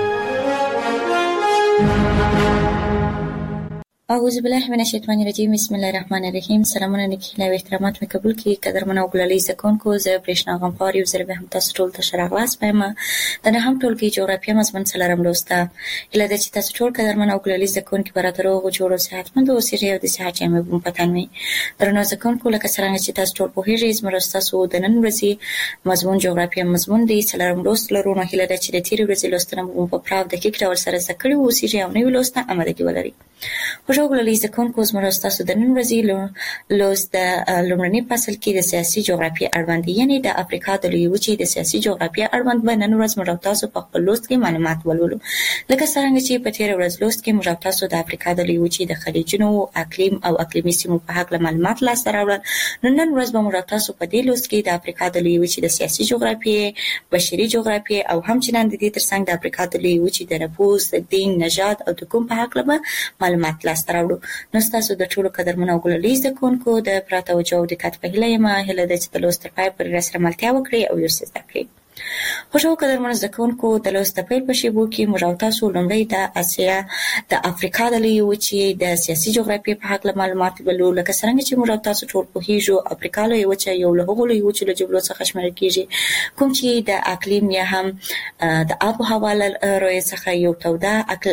اعوذ بالله من الشیطان الرجیم بسم الله الرحمن الرحیم. سلامونه نیکی او احترامات می قبول کی قدرمن او ګلالي زکونکو زه برېښنا غمپار یو ځل به هم تاسو ټول ته شراغلاس پېما د نه هم ټولګي جغرافیه مضمون سلام لوسته اله د چې تاسو ټول قدرمن او ګلالي زکونکو براترو او جوړو صحتمند او سیری او د صحت مې بم پتان می درنو زکونکو لکه څنګه چې تاسو ټول په هیڅ زموږ تاسو د نن ورځې مضمون جغرافیه مضمون دی سلام لوست لرونه هله د چې د تیر ورځې لوستنه بم په پراو د کې ډول سره زکړی او سیری او نوې لوسته امدګي ولري. خوشحالي زکونکو زموږ تاسو د نن ورځې لوست د لومړني فصل کې د سیاسي جغرافیه اړوند یعنی د افریقا د لوی وچې د سیاسي جغرافیه اړوند به نن ورځ موږ تاسو په خپل لوست کې معلومات ولولو. لکه څنګه چې په تیر ورځ لوست کې موږ تاسو د افریقا د لوی وچې د خلیجونو اقلیم او اقلیمي سیمو په اړه معلومات لاسته راوړل. نن ورځ به موږ تاسو په دې لوست کې د افریقا د لوی وچې د سیاسي جغرافیه بشري جغرافیه او همچنان د دې ترڅنګ د افریقا د لوی وچې د نفوس د دین نژاد او د کوم په اړه معلومات لاسته راوړو. نو تاسو د ټولو قدرمنو او ګلالي زکونکو د پراته او جو د کات په هله ما هله د چې د لوست پای پر رسره ملتیا وکړي او یو څه زده کړئ. خوشو قدرمنو زکونکو د لوست په په شیبو کې موږ تاسو لومړی د اسیا د افریقا د لوی وچې د سیاسي جغرافیې په اړه معلومات ولولو. لکه څنګه چې موږ تاسو ټول په هیڅ افریقا لوی وچې یو له هغو لوی وچې له جبلو څخه شمېرل کیږي کوم چې د اقلیم یا هم د آب و هوا لري څخه یو توده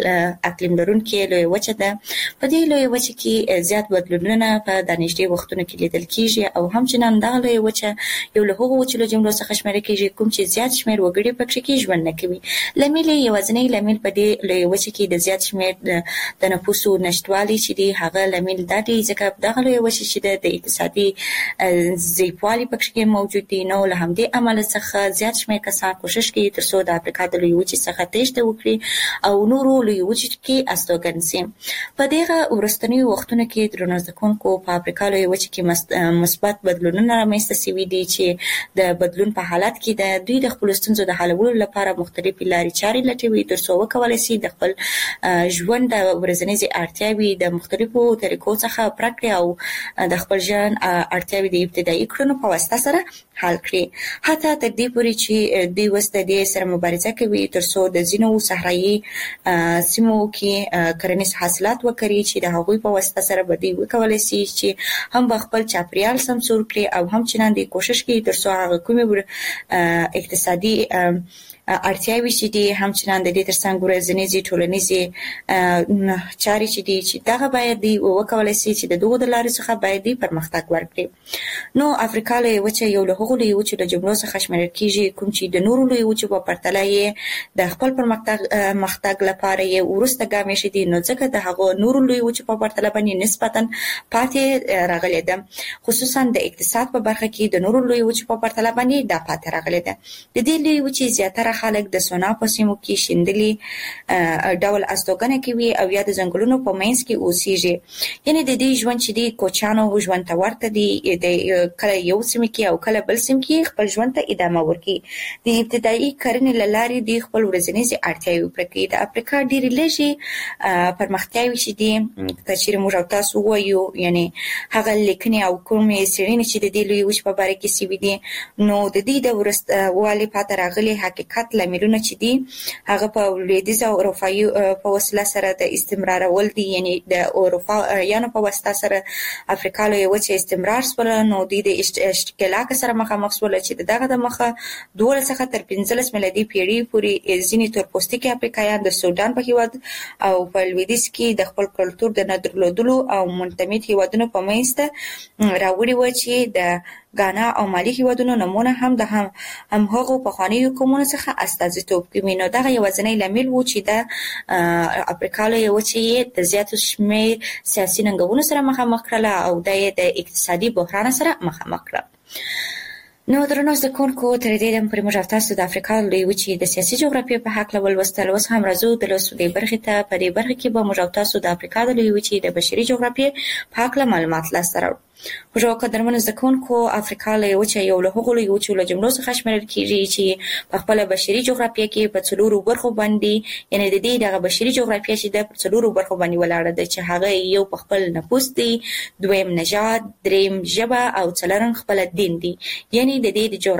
اقلیم لرونکي لوی وچې ده. په دې لوی وچې کې زیات بدلونونه په دانشتي وختونو کې لیدل کیږي او همچنان دا لوی وچې یو له هغو وچې له جملو څخه شمېرل کیږي کوم چې زیات شمېر وګړي پکې کې ژوند نه کوي. لامل یوازینی لامل په دې لوی وچې کې د زیات شمېر د نفوسو نشټوالي چې دی هغه لامل دا دی ځکه دغه لوی وچې چې د اقتصادي ضعیفوالي پکې کې موجود دي. نو له همدې عمل څخه زیات شمېر کسان کوشش کوي ترڅو د افریقا د لوی وچې څخه تېښته وکړي او نورو لوی وچې کې استوګن شي. په دغه ورستنیو وختونو کې درنو زکونکو په افریقا لوی وچې کې مثبت بدلونونه رامنځته شوي دي چې د بدلون په حالت کې د دوی د خپل ستونزو د حلولو لپاره مختلفې لارې چارې لټوي ترڅو وکولای شي د خپل ژوند د ورځنیزې اړتیاوې د مختلفو طریقو څخه پرکړي او د خپل ژوند اړتیاوې د ابتدایي کړنو په واسطه سره حل کړي. حتی تر دې پورې چې دوی وسته د سره مبارزه کوي ترڅو د ځینو صحرایي سیمو کې کرنیز حاصلات وکړي چې د هغوی په واسطه سره به دوی وکولای شي چې هم خپل چاپیریال سمسور کړي او هم چنانده کوشش کوي ترڅو هغه کومې اقتصادي اړتیاوې چې دي هم چنانده د ترڅنګ ورځنیزې ټولنیزې چارې چې دي چې دغه باید دی وکولای شي چې د دغو د لارې څخه باید دی پرمختګ ورکړي. نو افریقا لویه وچه یو له هغو لویو وچو د جملو څخه شمیرل کیږي کوم چې د نورو لویو وچو په پرتله یې د خپل پرمختګ لپاره یې وروسته ګامې شدي، نو ځکه د هغو نورو لویو وچو په پرتله باندې نسبتا پاتې راغلي ده، خصوصا د اقتصاد په برخه کې د نورو لویو وچو په پرتله باندې دا پاتې راغلي ده. د دې لویو وچې زیاتره خلک د سونا په سیمو کې شیندلي ډول استوګنه کوي او یا د ځنګلونو په منځ کې اوسېږي. یعنی د دې ژوند چې دی کوچانو ژوند ته ورته دی، د کله یو سیمه کې او کله بل سیمه کې خپل ژوند ته ادامه ورکړي. د ابتدایي کرنې له لارې د خپل ورځنیزې اړتیاوې پوره کوي. د افریقا ډېرې لږې پرمختیاوې چې دي چې موږ او تاسو وایو، یعنی هغه لیکنې او کومې څېړنې چې د دې لویې وچې په باره کې شوي دي، نو د دې د وروستوالي پاتې راغلي حقیقت لاملونه چې دي هغه په لویدیځ او اروپایي په وسیله سره د استمرارول دي. یعنی د اروپایانو په واسطه سره افریقا لویه وچه استمرار شول، نو د اشتعال سره مخامخ شول چې دغه د مخه 12 څخه تر 15 میلادي پیړۍ پورې ځینې تورپوستکي افریقایان د سودان په هیواد او په لویدیځ کې د خپل کلتور د نه درلودلو او منتمد هیوادونو په منځ ته راوړي و چې د غانا او مالي هیوادونو نمونه هم د هغو پخوانیو قومونو څخه استازیتوب کوي. نو دغه یوازینی لامل و چې د افریقا لویه وچه د زیاتو شمېر سیاسي ننګونو سره مخامخ کړله او د اقتصادي بحران سره مخامخ کړه. نو درنو زده کوونکو، تر دې دمه پورې موږ تاسو د افریقا لویه وچې د سیاسي جغرافیې په هکله ولوستل. اوس هم راځو د لوستو دې برخې ته. په دې برخه کې به موږ تاسو د افریقا د لویه وچې د بشري جغرافیې په هکله معلومات لاسته راوړو. خوږو قدرمنو زده کوونکو، افریقا لویه وچه یو له هغو لویو وچو له جملو څخه شمیرل کیږي چې په خپله بشري جغرافیه کې په 4 برخو باندې، یعنی د دې دغه بشري جغرافیه چې د 4 برخو باندې ولاړه ده، چې هغه یو په خپل نفوس دی، دویم نژاد، دریم ژبه او څلورم خپل دین دی. یعنی د دې د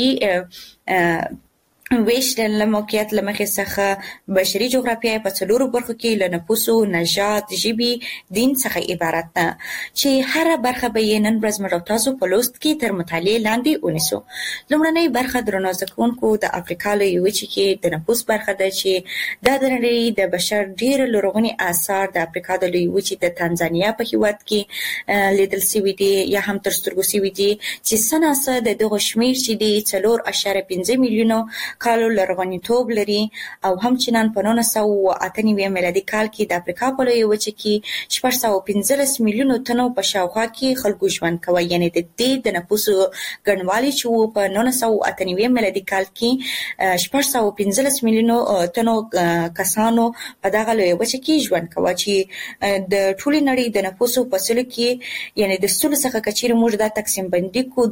جغرافیې ویش د موقعیت له مخې څخه بشري جغرافیه په 4 برخو کې له نفوسو، نژاد، ژبې، دین څخه عبارت ده، چې هر برخه به یې نن ورځ موږ تاسو په لوست کې تر مطالعې لاندې ونیسو. لومړنۍ برخه درنو زده کوونکو د افریقا لویه وچې کې د نفوس برخه ده، چې دا د نړۍ د بشر ډېر لرغوني آثار د افریقا د لویه وچې د تانزانیا په هیواد کې لیدل شوي دي یا هم تر سترګو شوي دي، چې سناسه د دغه شمېر چې دی 4.5 میلیونو کالو لرغونیتوب لري او همچنان په 1998 میلادي کال کې د افریقا په لویه وچه کې 415 میلیونو تنو په شاوخوا کې خلکو ژوند کوي. یعنی د دې د نفوسو ګڼوالی چې په 1998 میلادي کال کې 415 میلیونو تنو کسانو په دغه لویه وچه کې ژوند کوي، چې د ټولې نړۍ د نفوسو په سلو کې، یعنی د سلو څخه کچیر موږ دا تقسیم بندي کو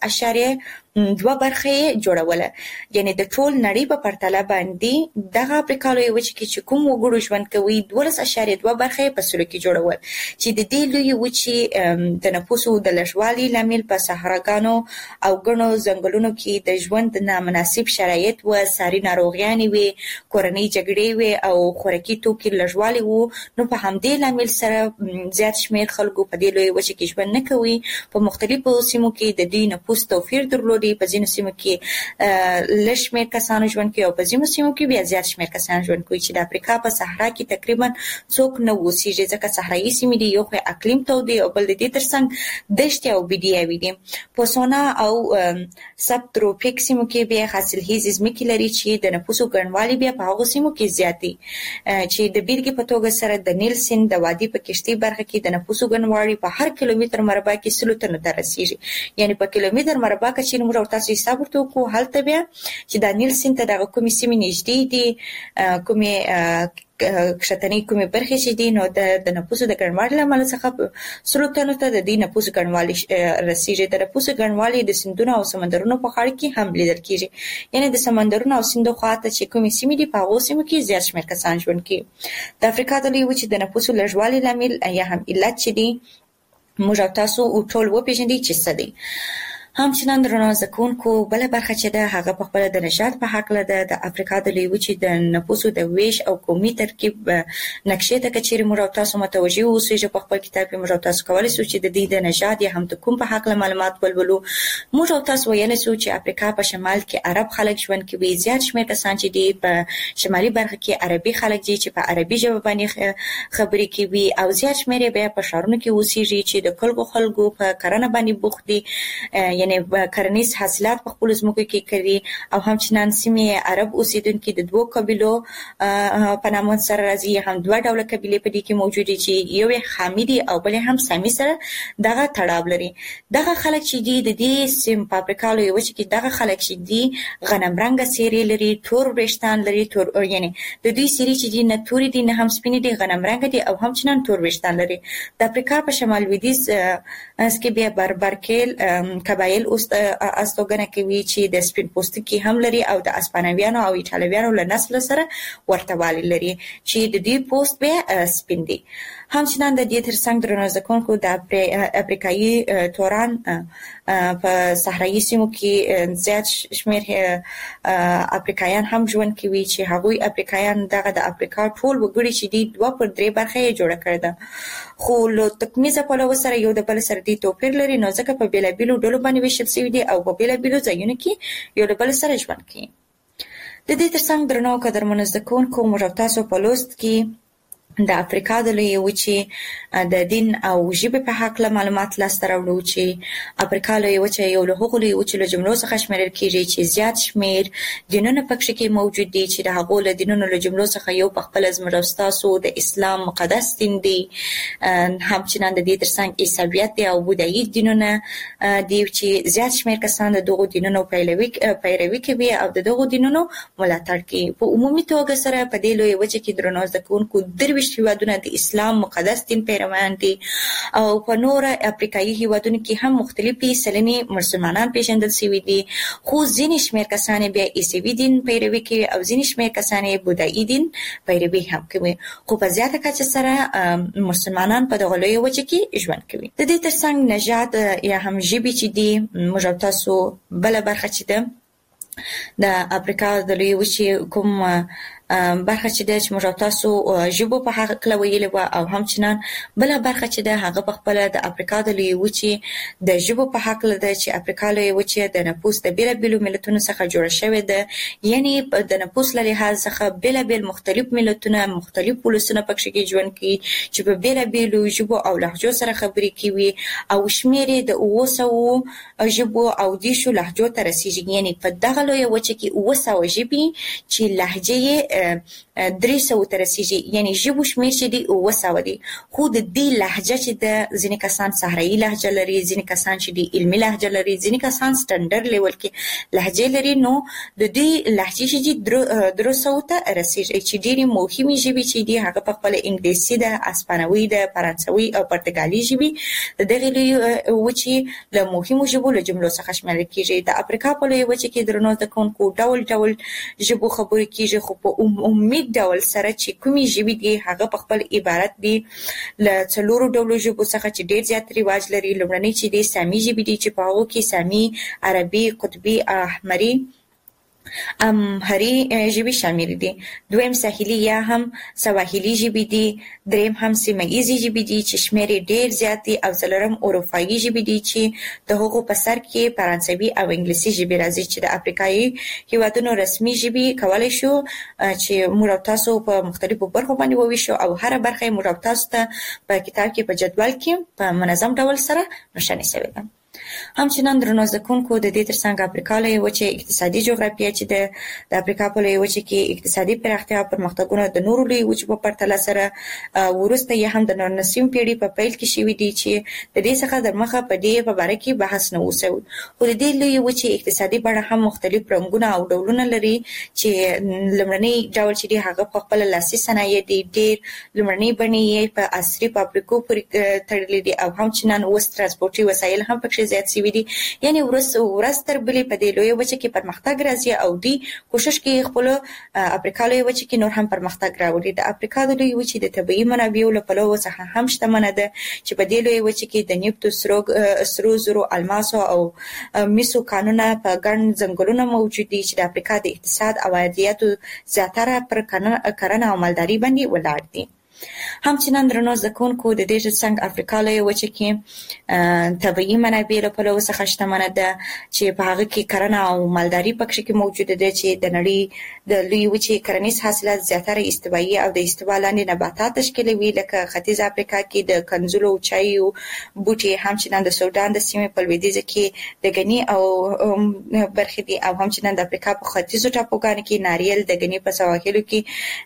12.2 برخه جوړوله. یعنی د ټول نړۍ په پرتله باندې دغه افریقا لویه وچه کې چې کوم وګړو ژوند کوي 12.2 برخه په سلو کې جوړول، چې د دې لویه وچې د نفوسو د لږوالي لامل په صحراګانو او ګڼو ځنګلونو کې د ژوند نامناسب شرایط و، ساري ناروغیانې وي، کورنۍ جګړې وي او خوراکي توکي لږوالی وو. نو په همدې لامل سره زیات شمېر خلکو په دې لویه وچه کې ژوند نه کوي. په مختلفو سیمو کې د دې نفوس توپیر درلودي، په ځینو سیمو کې لږ شمېر کسانو ژوند کوي او په ځینو سیمو کې بیا زیات شمېر کسان ژوند کوي، چې د افریقا په صحرا کې تقریبا څوک نه اوسېږي، ځکه صحرایي سیمې دي، یو خو اقلیم تود دی او بل د دې ترڅنګ دښتې او بیډیاوې دي. په سونا او سب تروپیک سیمو کې بیا حاصلخیزې ځمکې لري چې د نفوسو ګڼوالی بیا په هغو سیمو کې زیات دی، چې د بیلګې په توګه سره د نیل سیند د وادي په کشتۍ برخه کې د نفوسو ګڼوالی په هر کیلومتر مربع کې 100 تنو ته رسیږي. یعنی په کیلومتر مربع کې چې موږ تاسو حساب ورته وکړو، هلته بیا چې دا نیل سیند ته د کومې سیمې نږدې دي کومې کښتنۍ کومې برخې چې دي نو د نفوسو د ګڼوالي له امله څخه سرو تنو ته د دې نفوسو ګڼوالي رسیږي. د نفوسو ګڼوالي د سیندونو او سمندرونو په غاړه کې هم لیدل کیږي، یعنی د سمندرونو او سیندو خواته چې کومې سیمې دي په هغو سیمو کې زیات شمېر کسان ژوند کوي. د افریقا د لویې وچې د نفوسو لږوالي لامل یا هم علت چې دي موږ او تاسو ټول وپېژنئ چې څه دی. همچنان درنو زده کوونکو بله برخه چې ده هغه په خپله د نژاد په هکله ده. د افریقا د لویې وچې د نفوسو د ویش او قومي ترکیب نقشې ته که چیرې موږ او تاسو متوجه واوسو په خپل کتاب کې موږ او تاسو کولی شو چې د دې د نژاد یا هم د کوم په هکله معلومات ولولو. موږ او تاسو ویلی شو چې افریقا په شمال کې عرب خلک ژوند کوي، زیات شمېر کسان چې دي په شمالي برخه کې عربي خلک دي چې په عربي ژبه باندې خبرې کوي، او زیات شمېر یې بیا په ښارونو کې اوسېږي چې د خلکو په کرنه باندې بوخت دي، یعنی کرنیز حاصلات په خپل ځمکو کې کوي. او همچنان سیمې عرب اوسیدونکي د دوه قبیلو په نامه سره راځي، هم دوه ډوله قبیلې په دې کې موجود دي چې یو یې حامدي او بل هم سامي سره دغه تړاو لري. دغه خلک چې دي د دې سیم په افریقا لویې وچې کې دغه خلک چې دي غنم رنګه څېرې لري، تور وریښتان لري، یعنی د دوی څېرې چې دي نه تورې دي نه هم سپینې دي، غنم رنګه دي او همچنان تور وریښتان لري. د افریقا په شمال لویدیځ کې بیا بربرکیل قبایل استوګنه کوي چې د سپین پوستکي هم لري او د اسپانویانو او ایټالویانو له نسل سره ورته والی لري چې د دې پوست بیا سپین دي. همچنان د دې ترڅنګ درنو زده کوونکو د افریقایي توران په صحرایي سیمو کې زیات شمېر افریقایان هم ژوند کوي چې هغوی افریقایان دغه د افریقا ټول وګړي چې دي 2/3 برخه یې جوړه کړې ده، خو له تکمیزه پلوه سره یو د بل سره دې توپیر لري، نو ځکه په بېلابېلو ډلو باندې ویشل شوي دي او په بېلابېلو ځایونو کې یو له بل سره ژوند کوي. د دې ترڅنګ درنو قدرمنو زده کوونکو موږ او تاسو په لوست کې د افریقا د لویې وچې د دین او ژبې په هکله معلومات لاسته راوړو چې افریقا لویې وچه یو له هغو لویې وچو له جملو څخه شمېرل کېږي چې زیات شمېر دینونه پکښې کې موجود دي، چې د هغو له دینونو له جملو څخه یو په خپله زموږ او ستاسو د اسلام مقدس دین دی. همچنان د دې ترڅنګ عیسویت دی او بودایي دینونه دي چې زیات شمېر کسان د دغو دینونو پیروي کوي او د دغو دینونو ملاتړ کوي. په عمومي توګه سره په دې لویې وچه کې درنو زده کوونکو 23 هیوادونه د اسلام مقدس دین پیروان دي او په نور افریقایي هیوادونو کې هم مختلفي سلنې مسلمانان پیژندل شوي دي، خو ځینې شمېر کسان بیا عیسوي دین پیروي کوي او ځینې شمېر کسان بودایي دین پیروي هم کوي، خو په زیاته کچه سره مسلمانان په دغه لویه وچه کې ژوند کوي. د دې ترڅنګ نژاد یا هم ژبې چې دي موږ او تاسو بله برخه چې ده د افریقا د لویې وچې کوم برخه چې ده چې موږ او تاسو ژبو په هکله ویلې وه، او همچنان بله برخه چې ده هغه په خپله د افریقا د لویې وچې د ژبو په هکله ده چې افریقا لویې وچې د نفوس د بېلابېلو ملتونو څخه جوړه شوې ده، یعنې د نفوس له لحاظ څخه بېلابېل مختلف ملتونه مختلف ولسونه پکښې کې ژوند کوي چې په بېلابېلو ژبو او لهجو سره خبرې کوي او شمېر یې د 700 ژبو او 10 لهجو ته رسېږي، یعنې په دغه لویه وچه کې 700 ژبې چې لهجې یې 300 ته رسېږي، یعنې ژبو شمېر چې دی 700 دی. خو د دې لهجه چې د ځینې کسان صحرایي لهجه لري، ځینې کسان چې دی علمي لهجه لري، ځینې کسان سټنډرډ لیول کې لهجې لري، نو د دې لهجې چې دی 300 ته رسېږي چې ډېرې مهمې ژبې چې دی هغه په خپله انګلیسي ده، اسپانوي ده، فرانسوي او پرتګالي ژبې د دغې لویې وچې له مهمو ژبو له جملو څخه شمېرل کېږي. د افریقا په لویې وچې کې درنو زده کوونکو ډول ډول ژبو خبرې کېږي، خو په عمومي ډول سره چې کومې ژبې دي هغه په خپل عبارت دي له 4 ډولو ژبو څخه چې ډېر زیات رواج لري. لومړنۍ چې دي سامي ژبې دي چې په هغو کې سامي، عربي، قطبي، امهري ژبې شامل دي. دویم ساحلي یا هم سواحلي ژبې دي. دریم هم سیمه ییزې ژبې دي چې شمېر یې ډېر زیات دي. او څلورم اروپایي ژبې دي چې د هغو په سر کې فرانسوي او انګلیسي ژبې راځي چې د افریقایي هیوادونو رسمي ژبې کولی شو چې موږ او تاسو په مختلفو برخو باندې وویشو او هره برخه یې موږ او تاسو ته په کتاب کې په جدول کې په منظم ډول سره روښانه شوې ده. همچنان درنو زکونکو د دې ترڅنګ افریقا لویه وچه اقتصادي جغرافیه چې د افریقا په لویه وچه کې اقتصادي پراختیا او پرمختګونه د نورو لویو وچو په پرتله سره ورسته یې هم د 19 پیړۍ په پیل کې شوې دي چې د دې څخه د مخه په دې په اړه کې بحث نه وسو. خو د دې لویه وچه اقتصادي بڼه هم مختلف رنګونه او ډولونه لري چې لمړنی ډول چې هغه په خپل لاسي صنایع دي، ډېر لمړنی بڼې په عصري فابریکو پورې تړلې دي او همچنان اوس ترانسپورتي وسایل هم پکې زیات شوي دي. یعنی ورځ تر بلې په دې لویه وچه کې پرمختګ راځي او دی کوشش کوي خپل افریقا لویه وچه کې نور هم پرمختګ راوړي. د افریقا د لویه وچې د طبیعي منابعو له پلوه څخه هم شتمنه ده چې په دې لویه وچه کې د نفت، سرو زرو، الماسو او مسو کانونه په ګڼ ځنګلونه موجود دي چې د افریقا د اقتصاد او عایداتو زیاتره پر کرنه او مالداري باندې ولاړ دي. همچنان درنو زکونکو د دې ترڅنګ افریقا لویه وچه کې طبیعي منابع له پلوه څخه شتمنه ده چې په هغه کې کرنه او مالداري پکې کې موجوده ده چې د نړۍ د لویه وچې کرنیز حاصلات زیاتره استوایي او د استوا لاندې نباتات تشکیلوي لکه ختیځ افریقا کې د کنزلو چایو بوټي، همچنان د سودان د سیمې په لویدیځ کې د غني او برخې دي او همچنان د افریقا په ختیځو ټاپوګانو کې ناریل، د غني په سواحلو کې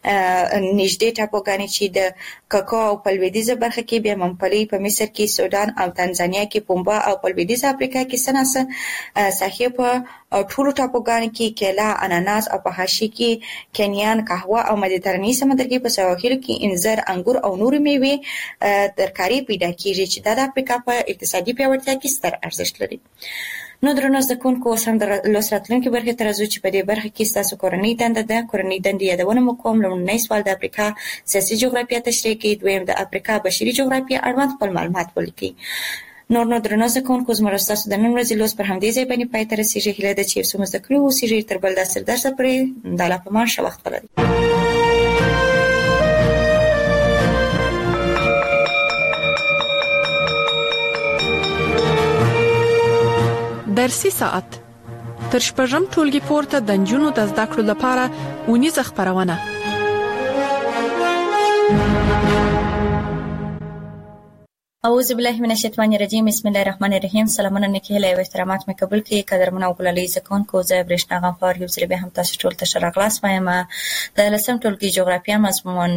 نږدې ټاپوګانې چې د کاکاو او په لویدیځه برخه کې بیا ممپلی، په مصر کې سودان او تنزانیا کې پومبا او په لویدیځه افریقا کې سناسه ساحې په ټولو ټاپوګانو کې کیلا، اناناس او په حاشیه کې کینیان، قهوه او مدیترانې سمندر کې په سواحلو کې انځر، انګور او نور میوې ترکاري پیدا کیږي چې د افریقا په اقتصادي پیاوړتیا کې ستر ارزښت لري. نو درنو زکونکو اوس هم د لوست راتلونکي برخې ته راځو چې په دې برخه کې ستاسو کورنۍ دنده ده. کورنۍ دندې یادونه مو کوم. لومړنی سوال د افریقا سیاسي جغرافیه تشریح کوي، دویم د افریقا بشري جغرافیه اړوند خپل معلومات ولیکئ. نور درنو زکونکو زموږ ستاسو د نن ورځې لوست پر همدې ځای باندې پای ته رسیږي. هیله ده چې یو څه مو زده کړي اوسیږي. تر بل داسې درسه پورې د الله په امان ښه وخت ولرئ. درسي ساعت تر شپږم ټولګي پورته د نجونو د زده کړو لپاره اونیزه خبرونه. اعوذ بالله من الشیطان الرجیم. بسم الله الرحمن الرحیم. سلامونه نیکهله او احترامات مې قبول کړئ. قدرمن او ګلالي زکونکو زه برېښنا غفار یو ځل به هم تاسو ټول ته ښه راغلاست وایم. د لسم ټولګي جغرافیه مضمون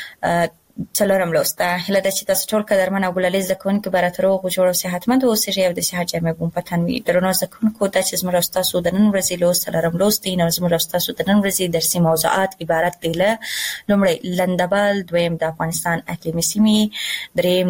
څلورم لوست. هیله ده چې تاسو ټول قدرمن او ګلالي زکونکو براتر او جوړ او صحتمند اوسئ او د صحت جامې بوم پتن وي. درنو زکونکو د چې زموږ تاسو د نن ورځې لوست څلورم لوست دی. نو زموږ تاسو د نن ورځې درسي موضوعات عبارت دي له لومړی لندبل، دویم د افغانستان اقلیمي سیمې، دریم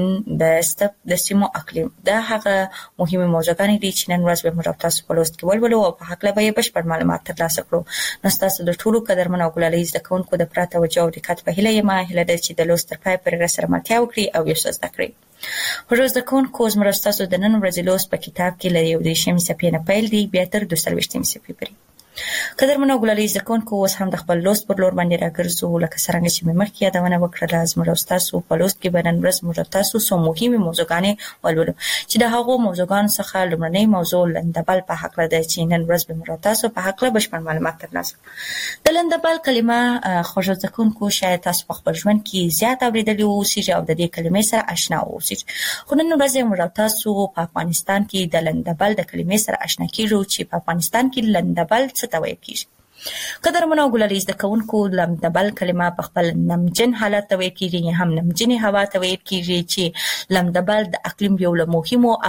د سیمو اقلیم. دا هغه مهمه موضوعات دي چې نن ورځ به موږ تاسو په لوست کې ولولو او په حق له به بشپړ معلومات ترلاسه کړو. نو تاسو د ټولو قدرمن او ګلالي زکونکو د پراته توجه او دقت په هیله یم. هیله ده چې د لوست پای پر سره ملتیا وکړي او یو څه زده کړئ. هر زده کوونکو زموږ تاسو د نن ورځې لوست په کتاب کې له 31 صفحې نه پیل دی بیا تر 22 صفحې پورې. قدرمن او ګلالي زکونکو اوس هم د خپل لوست پر لور باندې راګرځو. لکه څنګه چې مې مخکې یادونه وکړه زموږ تاسو په لوست کې نن ورځ موږ تاسو څو مهمه موضوعګانې ولولو چې د هغو موضوعګانو څخه لومړنی موضوع لندبل په حق لري چې نن ورځ به موږ تاسو په حق له بشپړ معلومات ترلاسه کړو. د لندبل کلمه خوږ زکونکو شاید تاسو په خپل ژوند کې زیات اوریدلې اوسئ او د دې کلمې سره آشنا اوسئ. خو نن ورځ موږ تاسو په افغانستان کې د لندبل د کلمې سره آشنا کیږو چې په افغانستان کې لندبل څه ته وایي کیږي. قدرمن او ګلالي زکونکو لندبل کلمه په خپل نمجن حالت ته وایي کیږي، هم نمجنې هوا ته وایي کیږي چې لندبل د اقلیم یو له مهمو او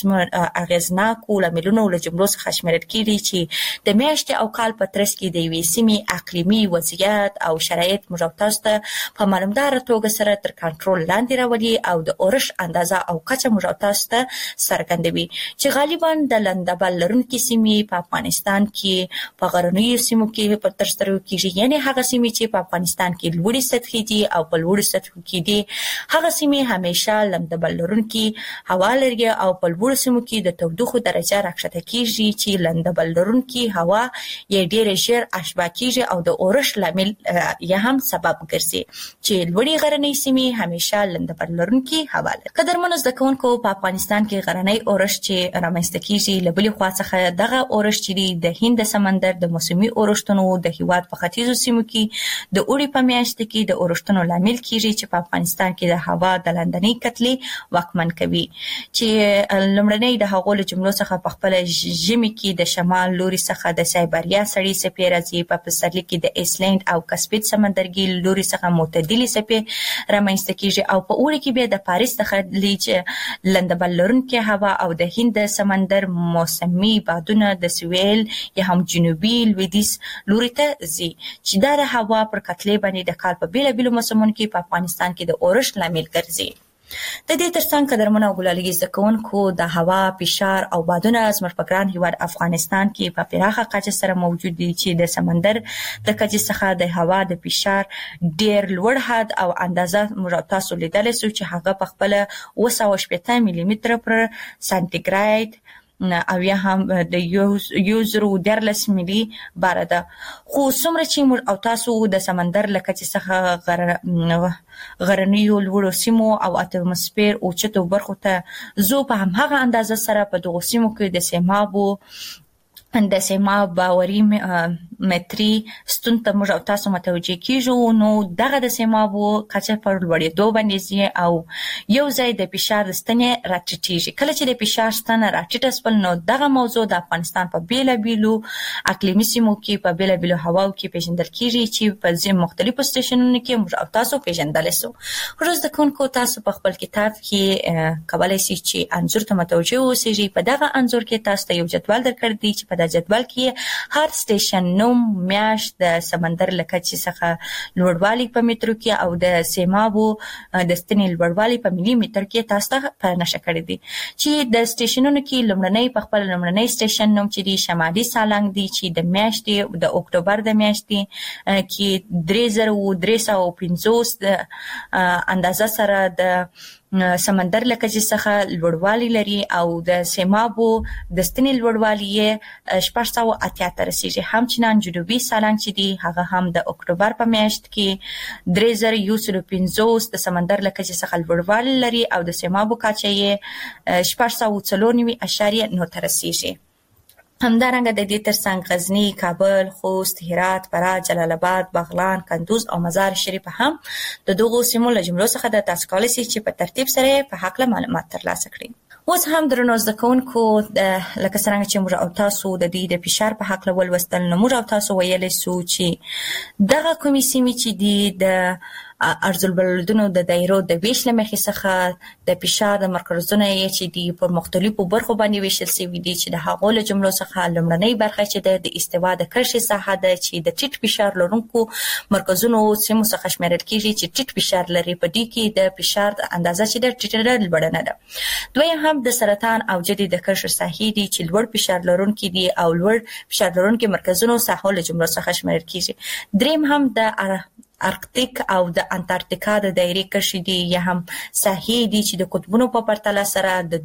اغیزناکو لاملونو له جملو څخه شمیرل کیږي چې د میاشتې او کال په ترڅ کې د یوې سیمې اقلیمي وضعیت او شرایط موږ تاسو ته په معلومدار توګه سره تر کنټرول لاندې راولي او د اورش اندازه او کچه موږ تاسو ته څرګندوي چې غالبا د لندبل لرونکي سیمې په افغانستان کې په غرنیو سیمو کې په ترسره کیږي. یعنی هغه سیمې چې په افغانستان کې لوړې سطحې دي او په لوړې سطحو کې دي هغه سیمې همیشه لندبل لرونکي هوا لري او په لوړو سیمو کې د تودوخه درجه راکښته کیږي چې لندبل لرونکي هوا یې ډېر ژر اشبا کیږي او د اورش لامل یې هم سبب ګرځي چې لوړې غرنۍ سیمې همیشه لندبل لرونکي هوا لري. قدرمنو زده کوونکو په افغانستان کې غرنۍ اورش چې رامنځته کیږي له بلې خوا څخه دغه اورش چې د هند سمندر د موسمي اورش اورښتونو د هیواد په ختیځو سیمو کې د اوړي په میاشت کې د اورښتونو لامل کیږي چې په افغانستان کې د هوا د لاندنۍ کتلې واکمن کوي چې لومړنۍ د هغو له جملو څخه په خپل ژمي کې د شمال لوري څخه د سایبریا سړې څپې راځي، په پسرلي کې د ایسلند او کاسپید سمندرګي لوري څخه معتدلې څپې رامنځته کیږي او په اوړي کې بیا د پاریس څخه لیچ لندبل لرونکې هوا او د هند سمندر موسمي بادونه د سویل یا هم جنوبي لویدیځ لوري ته ځي چې دا د هوا پر کتلې باندې د کال په بیلابیلو موسمونو کې په افغانستان کې د اورښت لامل ګرځي. د دې ترڅنګ قدرمنو او ګلالي زده کوونکو د هوا فشار او بادونه زموږ په ګران هیواد افغانستان کې په پراخه کچه سره موجود دي چې د سمندر د کچې څخه د هوا د فشار ډیر لوړ حد او اندازه موږ تاسو لیدلی سو چې هغه په خپل 280 ملي متر پر سانتیګریډ او یا هم د 114 ملي بار ده. خو څومره چې موږ او تاسو د سمندر له کچې څخه غرنیو لوړو سیمو او اتموسفیر او چتو برخو ته زو په همغه اندازه سره په دغو سیمو کې د سیماب باوري متري ستون ته موږ او تاسو متوجه کیږو، نو دغه د سیمابو کچه پر لوړېدو باندې او یو ځای د فشار ستنې راټیټېږي. کله چې د فشار ستنه راټیټه سول نو دغه موضوع د افغانستان په بیلابیلو اقلیمي سیمو کې په بیلابیلو هواو کې پیژندل کیږي چې په ځینو مختلفو سټیشنونو کې موږ او تاسو پیژندل سو. روز د کوونکو تاسو په خپل کتاب کې کولای شئ چې انځور ته متوجه اوسئ. په دغه انځور کې تاسو ته یو جدول درکړی دی چې په دا جدول کې هر سټیشن نوم، میاشت، د سمندر له کچې څخه لوړوالی په مترو کې او د سیمابو د ستنې لوړوالی په ملي متر کې تاسو ته په نشه کړی دی چې د سټیشنونو کې لومړنۍ په خپل لومړنۍ سټیشن نوم چې دی شمالي سالنګ دی چې د میاشتې د اکتوبر د میاشتې کې 3350 د اندازه سره د سمندر له کچې څخه لوړوالی لري او د سیمابو د ستنې لوړوالی یې 680 ته رسیږي. همچنان جنوبي سالنګ چې دی هغه هم د اکتوبر په میاشت کې 3150 د سمندر له کچې څخه لوړوالی لري او د سیمابو کچه یې 694.9 ته رسیږي. همدارنګه د دې ترڅنګ غزنی، کابل، خوست، هرات، فراه، جلال آباد، بغلان، کندوز او مزار شریف هم د دغو سیمو له جملو څخه د تاسو کولی شئ چې په ترتیب سره په هکله معلومات ترلاسه کړئ. اوس هم درنو زده کوونکو لکه څنګه چې موږ او تاسو د دې د فشار په هکله ولوستل، نو موږ او تاسو ویلی سو چې دغه کومې سیمې چې دي د ارض البلدونو د دایرو د ویش له مخې څخه د فشار د مرکزونه یې چې دي په مختلفو برخو باندې ویشل شوي دي چې د هغو له جملو څخه لومړنۍ برخه چې د استوا د کرښې ساحه ده چې د ټیټ فشار لرونکو مرکزونو سیمو څخه شمیرل کیږي چې ټیټ فشار لري. په دې کې د فشار اندازه چې د ټیټه لوړه نه ده. دویم هم د سرطان او جدي د کرښې ساحې دي چې لوړ فشار لرونکي دي او لوړ فشار لرونکي مرکزونو ساحو له جملو څخه شمیرل کیږي. دریم هم د ارکتیک او د انټارکټیکا د دایرې کرښې دي یا هم ساحې دي چې د قطبونو په پرتله سره د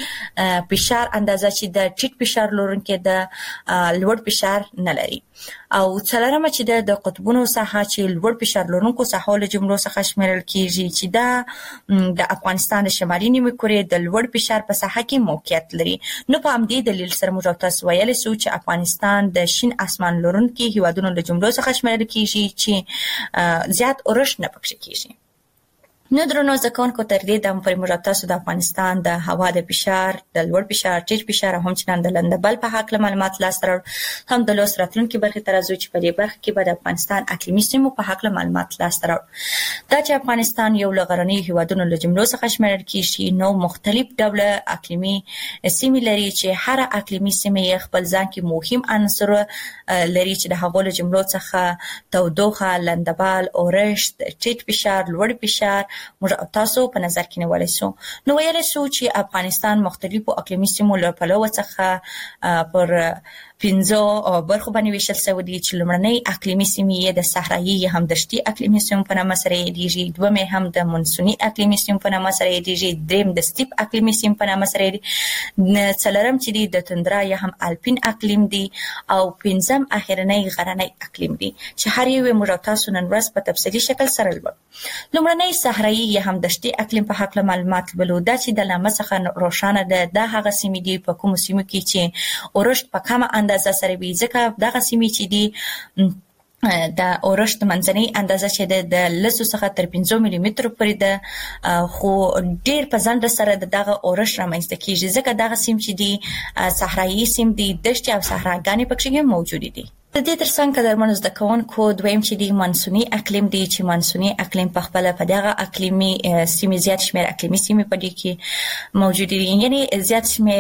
دوی فشار اندازه چې د ټیټ فشار لرونکي د لوړ فشار نه لري. او څلورمه چې د قطبونو ساحه چې لوړ فشار لرونکو ساحو له جملو څخه شمیرل کیږي چې دا د افغانستان د شمالي نیمه کورې د لوړ فشار په ساحه کې موقعیت لري. نو په همدې دلیل سره موږ تاسو ویلی سو چې افغانستان د شین اسمان لرونکي هیوادونو له جملو څخه شمیرل کیږي چې زیات اورښت نه پکې کیږي. نو درنو زده کوونکو تر دې دمه پورې موږ تاسو د افغانستان د هوا د فشار، د لوړ فشار، ټیټ فشار او همچنان د لندبل په هکله معلومات لاسته راوړل. هم د لوست راتلونکي برخې ته راځو چې په دې برخه کې به د افغانستان اقلیمي سیمو په هکله معلومات لاسته راوړل. دا چې افغانستان یو له غرنیو هیوادونو له جملو څخه شمیرل کیږي، نو مختلف ډوله اقلیمي سیمې لري چې هر اقلیمي سیمه یې خپل ځان کې مهم عنصر لري چې د هغو له جملو څخه تودوخه، لندبل، اورښت، ټیټ فشار، لوړ فشار موږ تاسو په نظر کې نیولای سو. نو ویلی سو چې افغانستان مختلفو اقلیمي سیمو له پلوه څخه پر 15 برخو باندې ویشل شوی دي چې لومړنۍ اقلیمي سیمې یې د صحرایي یا هم دشتي اقلیمي سیمو په نامه سره یادیږي، دومې هم د مونسوني اقلیمي سیمو په نامه سره یادیږي، دریم د سټیپ اقلیمي سیمو په نامه سره یادیږي، څلورم چې دی د تندرا یا هم الپین اقلیم دی، او پنځم اخرنۍ غرنۍ اقلیم دی چې هر یو موږ تاسو نن ورځ په تفصیلي شکل سره لولو. لومړنۍ صحرایي یا هم دشتي اقلیم په هکله معلومات لولو. دا چې د لامه څخه روښانه ده دا هغه سیمې دي په کومو سیمو کې چې اورښت په کمه اندازه سره وي، ځکه دغه سیمې چې دي د اورښت منځنۍ اندازه چې د 10 څخه تر 15 ملي متر پورې ده، خو ډیر په ځنډ سره دغه اورښت رامنځته کیږي، ځکه دغه سیم چې دي صحرایي سیم دي، دښتې او صحراګانې پکې موجود دي. د دې ترڅنګ قدرمنو زده کوونکو دویم چې دی منسوني اقلیم دی، چې منسوني اقلیم په خپل په دغه اقلیمي سیمې زیات شمیر اقلیمي سیمې په دې کې موجود دي، یعنی زیات شمیر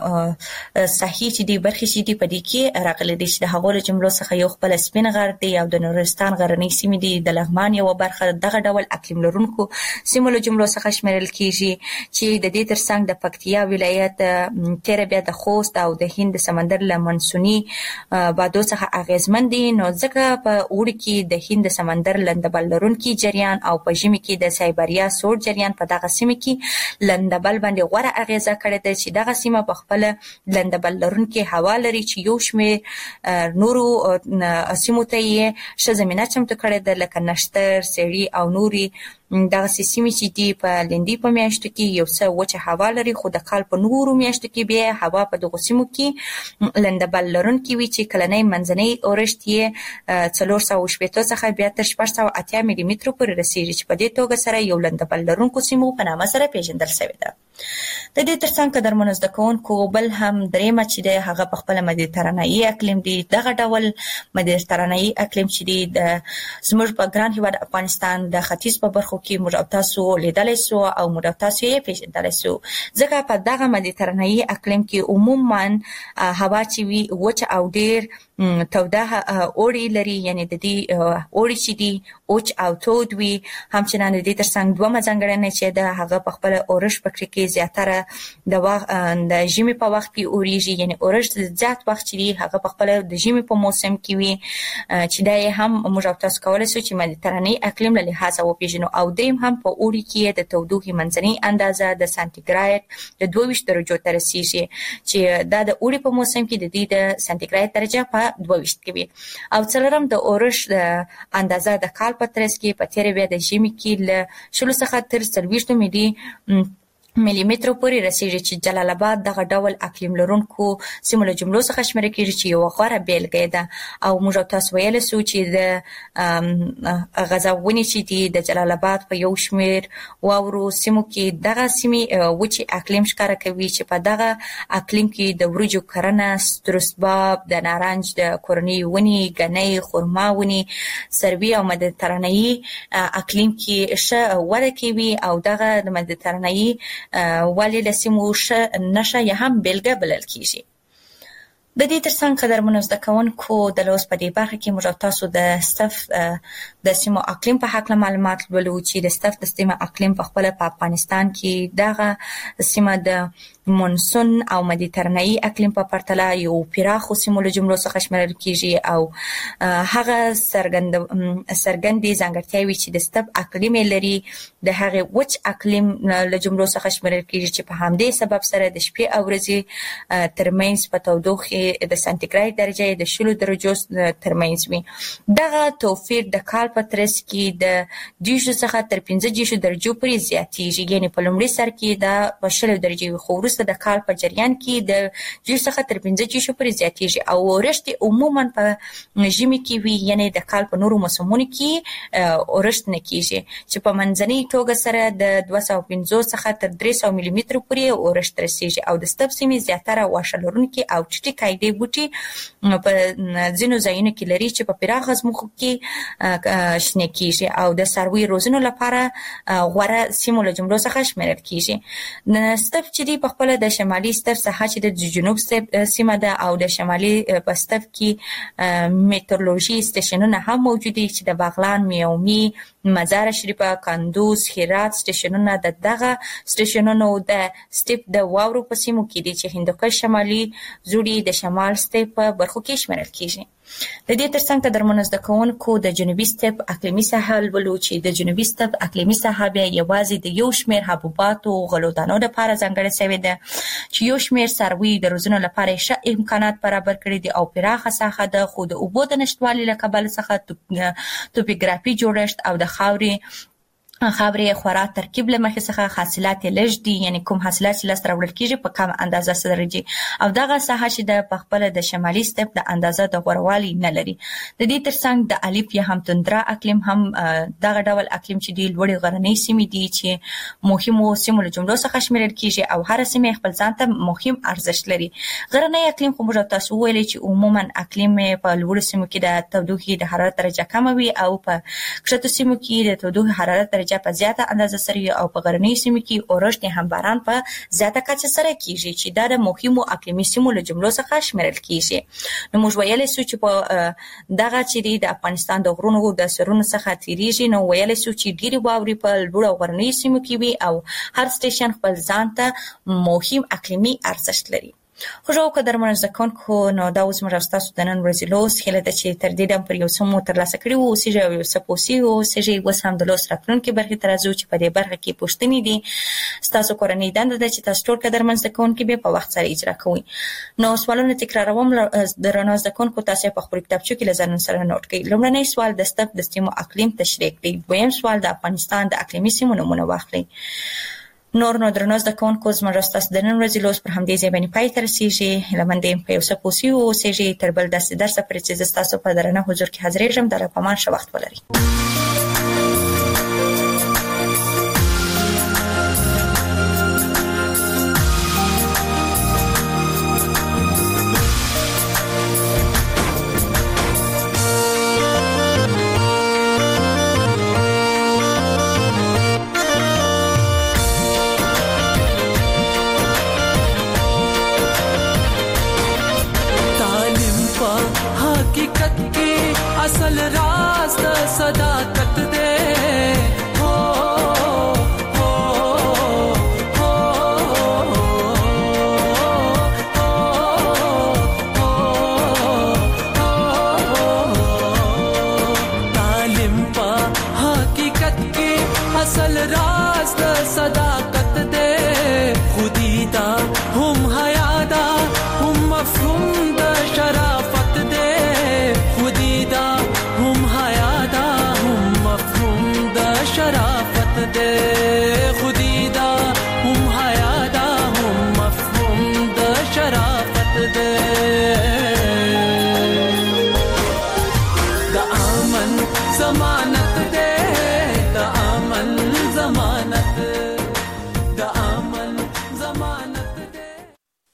صحیح چې دی برخې چې دی په دې کې راغلي دي، چې د هغو جملو څخه یو خپل سپین غر دی او د نورستان غرنۍ سیمې دي، د لغمان یو برخه دغه ډول اقلیم لرونکو سیمو له جملو څخه شمیرل کیږي، چې د دې ترڅنګ د پکتیا ولایت تیر بیا د خوست او د هند سمندر له منسوني بادو څخه اغیزمن دي، نو ځکه په اوړي کې د هند سمندر لندبل لرونکي جریان او په ژمي کې د سایبریا سوړ جریان په دغه سیمه کې لندبل باندې غوره اغیزه کړې ده، چې دغه سیمه په خپل لندبل لرونکي هوا لري، چې یو شمېر نورو سیمو ته یې ښه زمینه چمتو کړې ده، لکه نښتر، سړي او نوري دغه سیمې چې دي په لندې په میاشتو کې یو څه وچه هوا لري، خو د کال په نورو میاشتو کې بیا هوا په دغه سیمو کې لندبل لرونکي وي، چې کلنۍ منځنۍ اورښت یې 480 څخه بیا تر 680 ملي متر پورې رسیږي، چې په دې توګه سره یو لندبل لرونکو سیمو په نامه سره پیژندل شوې ده. د دې ترڅنګ قدرمنو زده کوونکو بل هم دریمه چې دی هغه په خپل مدیترانه‌ایي اقلیم دی. دغه ډول مدیترانه‌ایي اقلیم چې دی د زموږ په ګران هیواد افغانستان د ختیځ په برخو کې موږ تاسو لیدلای سو او موږ تاسو یې پیژندلای سو، ځکه په دغه مدیترانه‌ایي اقلیم کې عموما هوا چې وي وچه او ډیر توده اوړي لري، یعنی د دې اوړي چې دي اوچ او تود وي. همچنان د دې ترڅنګ دوه ځانګړنې چې د هغه په خپل اورښت پکې کې زیاتره د ژمي په وخت کې اوريږي، یعنی اورښت زیات وخت چې هغه په خپل د ژمي په موسم کې وي، چې دا هم موږ تاسو کولای شو چې مدیترانه‌ایي اقلیم له لحاظه وپیژنو. او دریم هم په اوړي کې د تودوخې منځنۍ اندازه د سانتیګراد د 22 درجو ته رسیږي، چې دا د اوړي په موسم کې د دې د سانتیګراد درجه په 22 کې وي. او څلورم د اورښت اندازه د کال په ترڅ کې په تیر بیا د ژمي کې له 16 څخه تر 24 ملي متر پورې رسیږي، چې جلال آباد دغه ډول اقلیم لرونکو سیمو له جملو څخه شمیرل کیږي، چې یو غوره بیلګه ده. او موږ تاسو ویل سو چې د غزاونې چې دی د جلال آباد په یو شمیر واورو سیمو کې دغه سیمې وچی اقلیم ښکاره کوي، چې په دغه اقلیم کې د وریجو کرنه، سترسباب، د نارنج د کورنۍ ونې، ګنۍ، خرما ونې، سروي او مدیترانه‌ایي اقلیم کې ښه وده کوي، او دغه د مدیترانه‌ایي والی لسیمو نشه یا هم بیلګه بلل کیږي. د دې ترڅنګ قدرمنو زده کوونکو د لوست په دې برخه کې موږ تاسو د استف د سیمو اقلیم په حق معلومات ولولو، چې د استف د سیمو اقلیم په خپل په افغانستان کې دغه سیمه د مونسون او مدیترانه‌ایي اقلیم په پرتله یو پراخو سیمو له جملو څخه شمیرل کیږي، او هغه څرګندې ځانګړتیاوې چې د استف اقلیم لري د هغه وچ اقلیم له جملو څخه شمیرل کیږي، چې په همدې سبب سره د شپې او ورځې ترمنځ په تودوخه د سانتیګراد درجه د 20 درجو ترمنځ وي. دغه توپیر د کال په ترڅ کې د 20 څخه تر 15 درجو پورې زیاتېږي، یعنی په لومړي سر کې دا په 20 درجې خو وروسته د کال په جریان کې د 20 څخه تر 15 پورې زیاتېږي. او اورښت عموما په ژمي کې وي، یعنی د کال په نورو موسمونو کې اورښت نه کیږي، چې په منځنۍ توګه سره د 250 څخه تر 300 ملي متر پورې اورښت رسیږي. او د استف سیمې زیاتره واښه لرونکي او چټي قاعدې بوټي په ځینو ځایونو کې لري، چې په پراخه ځمکو کې شنه کیږي، او د څارویو روزنې لپاره غوره سیمو له جملو څخه شمیرل کیږي. استف چې دی په خپل د شمالي استف څخه چې د جنوب سیمه ده، او د شمالي په استف کې میټرولوژي سټیشنونه هم موجود دي، چې د بغلان، میومي، مزار شریفه، کندوز، هرات سټیشنونه دغه سټیشنونو د استف د واورو په سیمو کې دي، چې هندوکش شمالي زوړي د شمال استف په برخو کې شمیرل کیږي. د دې ترڅنګ قدرمنو زده کوونکو د جنوبي استف اقلیمي ساحه ولولو، چې د جنوبي استف اقلیمي ساحه بیا یوازې د یو شمیر حبوباتو غلو دانو لپاره ځانګړې شوې ده، چې یو شمیر څاروي د روزنې لپاره ښه امکانات برابر کړي دي، او پراخه ساحه ده، خو د اوبو د نشټوالي له کبله څخه توپوګرافي جوړښت او د خاورې خبرې خورا ترکیب له مخې څخه حاصلات لږ دي، یعنی کوم حاصلات چې لاسته راوړل کیږي په کم اندازه سره راځي او دغه ساحه چې د خپل د شمالي سطح د اندازه د غوړوالي نه لري. د دې ترڅنګ د الف یا هم تندرا اقلیم هم دغه ډول اقلیم چې دی لوړې غرنۍ سیمې دي چې مهمو سیمو له جملو څخه شمیرل کیږي او هر سیمه خپل ځان ته مهم ارزښت لري. غرنۍ اقلیم خو موږ تاسو ویلي چې عموما اقلیم په لوړو سیمو کې د تودوخې د حرارت درجه کم وي او په کښته سیمو کې د تودوخې حرارت درجه په زیاته اندازه سره او په غرنۍ سیمو کې اورښت هم باران په زیاته کچه سره کیږي چې دا د مهمو اقلیمي سیمو له جملو څخه شمیرل کیږي. نو موږ ویلای شو چې په دغه چې د افغانستان د غرونو د سرونو څخه تیریږي، نو ویلای شو چې ډیری واوري په لوړو غرنۍ سیمو کې وي او هر سټیشن خپل ځان ته مهم اقلیمي ارزښت لري. خو جو قدرمن زکونکو نو دا اوس موږ تاسو د نن ورځې لوس هله د چې تر دې دم پر یو سمو تر لاسه کړی وو چې یو سپوسی او چې اوس هم د لوس راتلونکو برخه ترازو چې په دې برخه کې پوښتنې دي تاسو کورنۍ دنده د چې تاسو ټول قدرمن زکونکو به په وخت سره اجرا کوئ. نو سوالونه تکراروم د رڼا زکونکو تاسو په خپل کتابچو کې لزر سره نوٹ کړئ. لومړنی سوال د ستپ د سیمو اقلیم تشریح کړئ. دویم سوال د افغانستان د اقلیمي سیمو نمونه واخلئ. نور نو درنو زکونکو زموږ تاسو د نن ورځې لوس پر همدې ځای باندې پای ته رسیږي. لمندې په یو څه پوسی او سېږي تر بل داسې درس پر چې تاسو په درنه حضور کې حاضرېږم. د پامان ښه وخت ولرئ. असल